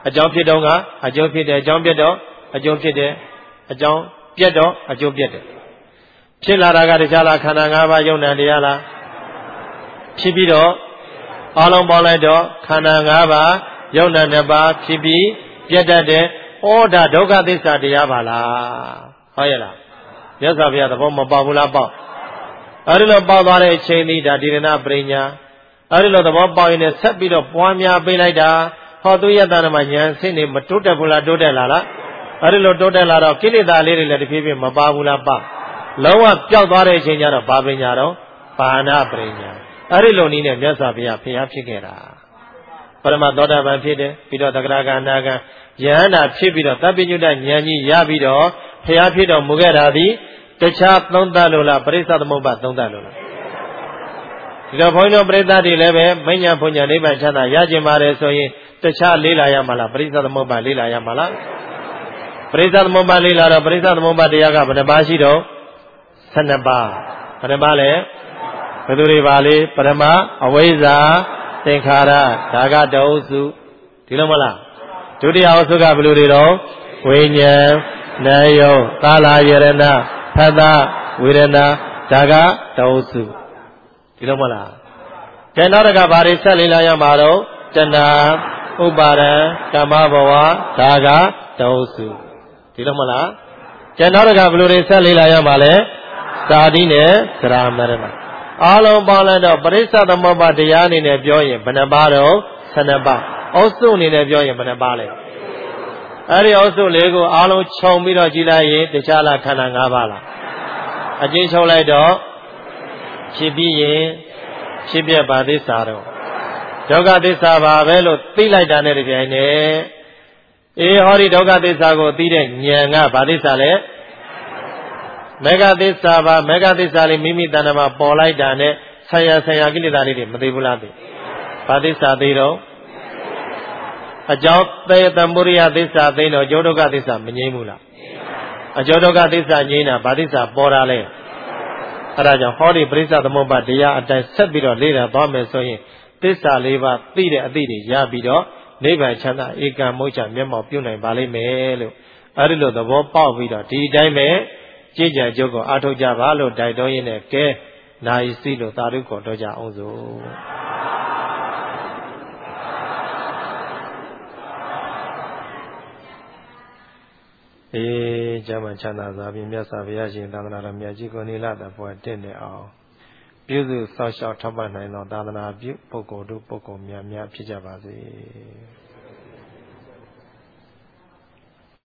S2: အကြောင်းဖြစ်တော့ကအကျိုးဖြစ်တယ်အကြောင်းပြတ်တော့အကျိုးဖြစ်တယ်အကြောင်းပြတ်တော့အကျိုးပြတ်တယ်ဖြစ်လာတာကတခြားလားခန္ဓာ၅ပါးယုံနာတရားလားဖြစ်ပြီးတော့အလုံးပေါင်းလိုက်တော့ခန္ဓာ၅ပါးယုံနာနှစ်ပါးဖြစ်ပြီးပြတ်တတ်တယ်ဩဒါဒုက္ခသစ္စာတရားပါလားဟုတ်ရဲ့လားမြတ်စွာဘုရားသဘောမပေါဘူးလားပေါ့အဲဒီလိုပေါသွားတဲ့အချိန်ဒီဒါဒီရဏပရိညာအဲဒီလိုသဘောပေါရင်လည်းဆက်ပြီးတော့ပွားများပေးလိုက်တာဟောသူယတ္တနာမှာဉာဏ်ဆင့်နေမတိုးတက်ဘူးလားတိုးတက်လာလားအဲဒီလိုတိုးတက်လာတော့ကိလေသာလေးတွေလည်းတဖြည်းဖြည်းမပါဘူးလားပေါ့လုံးဝပျောက်သွားတဲ့အချိန်ကျတော့ဘာပညာတော့ပါဏပရိညာအဲဒီလိုနည်းနဲ့မြတ်စွာဘုရားဖျားဖြစ်ခဲ့တာပရမသောတာပန်ဖြစ်တယ်ပြီးတော့သက္ကရာကနာကယဟန္တာဖြစ်ပြီးတော့သဗ္ဗညုတဉာဏ်ကြီးရပြီးတော့ဖျားဖြစ်တော်မူခဲ့တာသည်တခြားသုံးသပ်လို့လားပရိစ္ဆသမုပ္ပါသုံးသပ်လို့လားဒီတော့ဘုန်းကြီးတို့ပရိသတ်တွေလည်းပဲမဉ္ဇဉ်ဘုံညာနိဗ္ဗာန်ချမ်းသာရကျင်ပါတယ်ဆိုရင်တခြားလေးလာရမှာလားပရိစ္ဆသမုပ္ပါလေးလာရမှာလားပရိစ္ဆသမုပ္ပါလေးလာတော့ပရိစ္ဆသမုပ္ပါတရားကဘယ်နှပါးရှိတော့ဆယ်နှစ်ပါးဘယ်နှပါးလဲဘယ်သူတွေပါလဲပရမအဝိဇ္ဇာသင်္ခါရဒါကတအုပ်စုဒီလိုမလားဒုတိယအုပ်စုကဘယ်လိုတွေတော့ဝိညာဉ်နာယုကာလယရဏဖတ်တာဝေဒနာဒါကတအုပ်စုဒီလိုမလားကျန်တော့ကဘာတွေဆက်လေးလာရမှာတော့တဏှာဥပါဒံကမ္မဘဝဒါကတအုပ်စုဒီလိုမလားကျန်တော့ကဘယ်လိုတွေဆက်လေးလာရမှာလဲသာတိနဲ့သရမရဏအားလုံးပေါင်းလိုက်တော့ပရိစ္ဆသမုပ္ပါတရားအနေနဲ့ပြောရင်ဘယ်နှပါတော့ဆယ်နှစ်ပါးအုပ်စုအနေနဲ့ပြောရင်ဘယ်နှပါလဲအဲ့ဒီအုပ်စုလေးကိုအားလုံးခြုံပြီးတော့ကြည့်လိုက်ရင်တခြားလားခန္ဓာ၅ပါးလားအကျဉ်းချုပ်လိုက်တော့ဖြစ်ပြီးရင်ဖြစ်ပြပါသစ္စာတော့ဒုက္ခသစ္စာပါပဲလို့သိလိုက်တာနဲ့တပြိုင်နက်အေးဟောဒီဒုက္ခသစ္စာကိုသိတဲ့ဉာဏ်ကဘာသစ္စာလဲမေဃသစ္စာပါမေဃသစ္စာလေးမိမိတဏ္ဍာမှာပေါ်လိုက်တာနဲ့ဆရာဆရာကိလေသာလေးတွေမသိဘူးလားသိဘာသစ္စာသိတော့အကြောင်းသေတံပုရိယသစ္စာသိတော့အကျိုးဒုက္ခသစ္စာမငြိမ်းဘူးလားအကျိုးဒုက္ခသစ္စာငြိမ်းတာဘာသစ္စာပေါ်တာလဲအဲဒါကြောင့်ဟောဒီပရိစ္ဆသမုပ္ပါတရားအတိုင်းဆက်ပြီးတော့လေ့လာသွားမယ်ဆိုရင်သစ္စာလေးပါးသိတဲ့အသိတွေရပြီးတော့နိဗ္ဗာန်ချမ်းသာဧကံမုတ်ချမျက်မှောက်ပြုနိုင်ပါလိမ့်မယ်လို့အဲဒီလိုသဘောပေါက်ပြီးတော့ဒီတိုင်းပဲကြည်ကြံကြုတ်ကိုအားထုတ်ကြပါလို့တိုက်တွန်းရင်းနဲ့ကဲနာယီစီလို့သာဓုခေါ်တော့ကြအောင်စို့အေးကျမ်းမှချမ်းသာစွာဖြင့်မြတ်စွာဘုရားရှင်သာသနာတော်မြတ်ကြီးကိုနိလတပွဲတင့်နေအောင်ပြုစုစောင့်ရှောက်ထောက်ပံ့နိုင်သောသာသနာပြုပုဂ္ဂိုလ်တို့ပုဂ္ဂိုလ်များများဖြစ်ကြပါစေ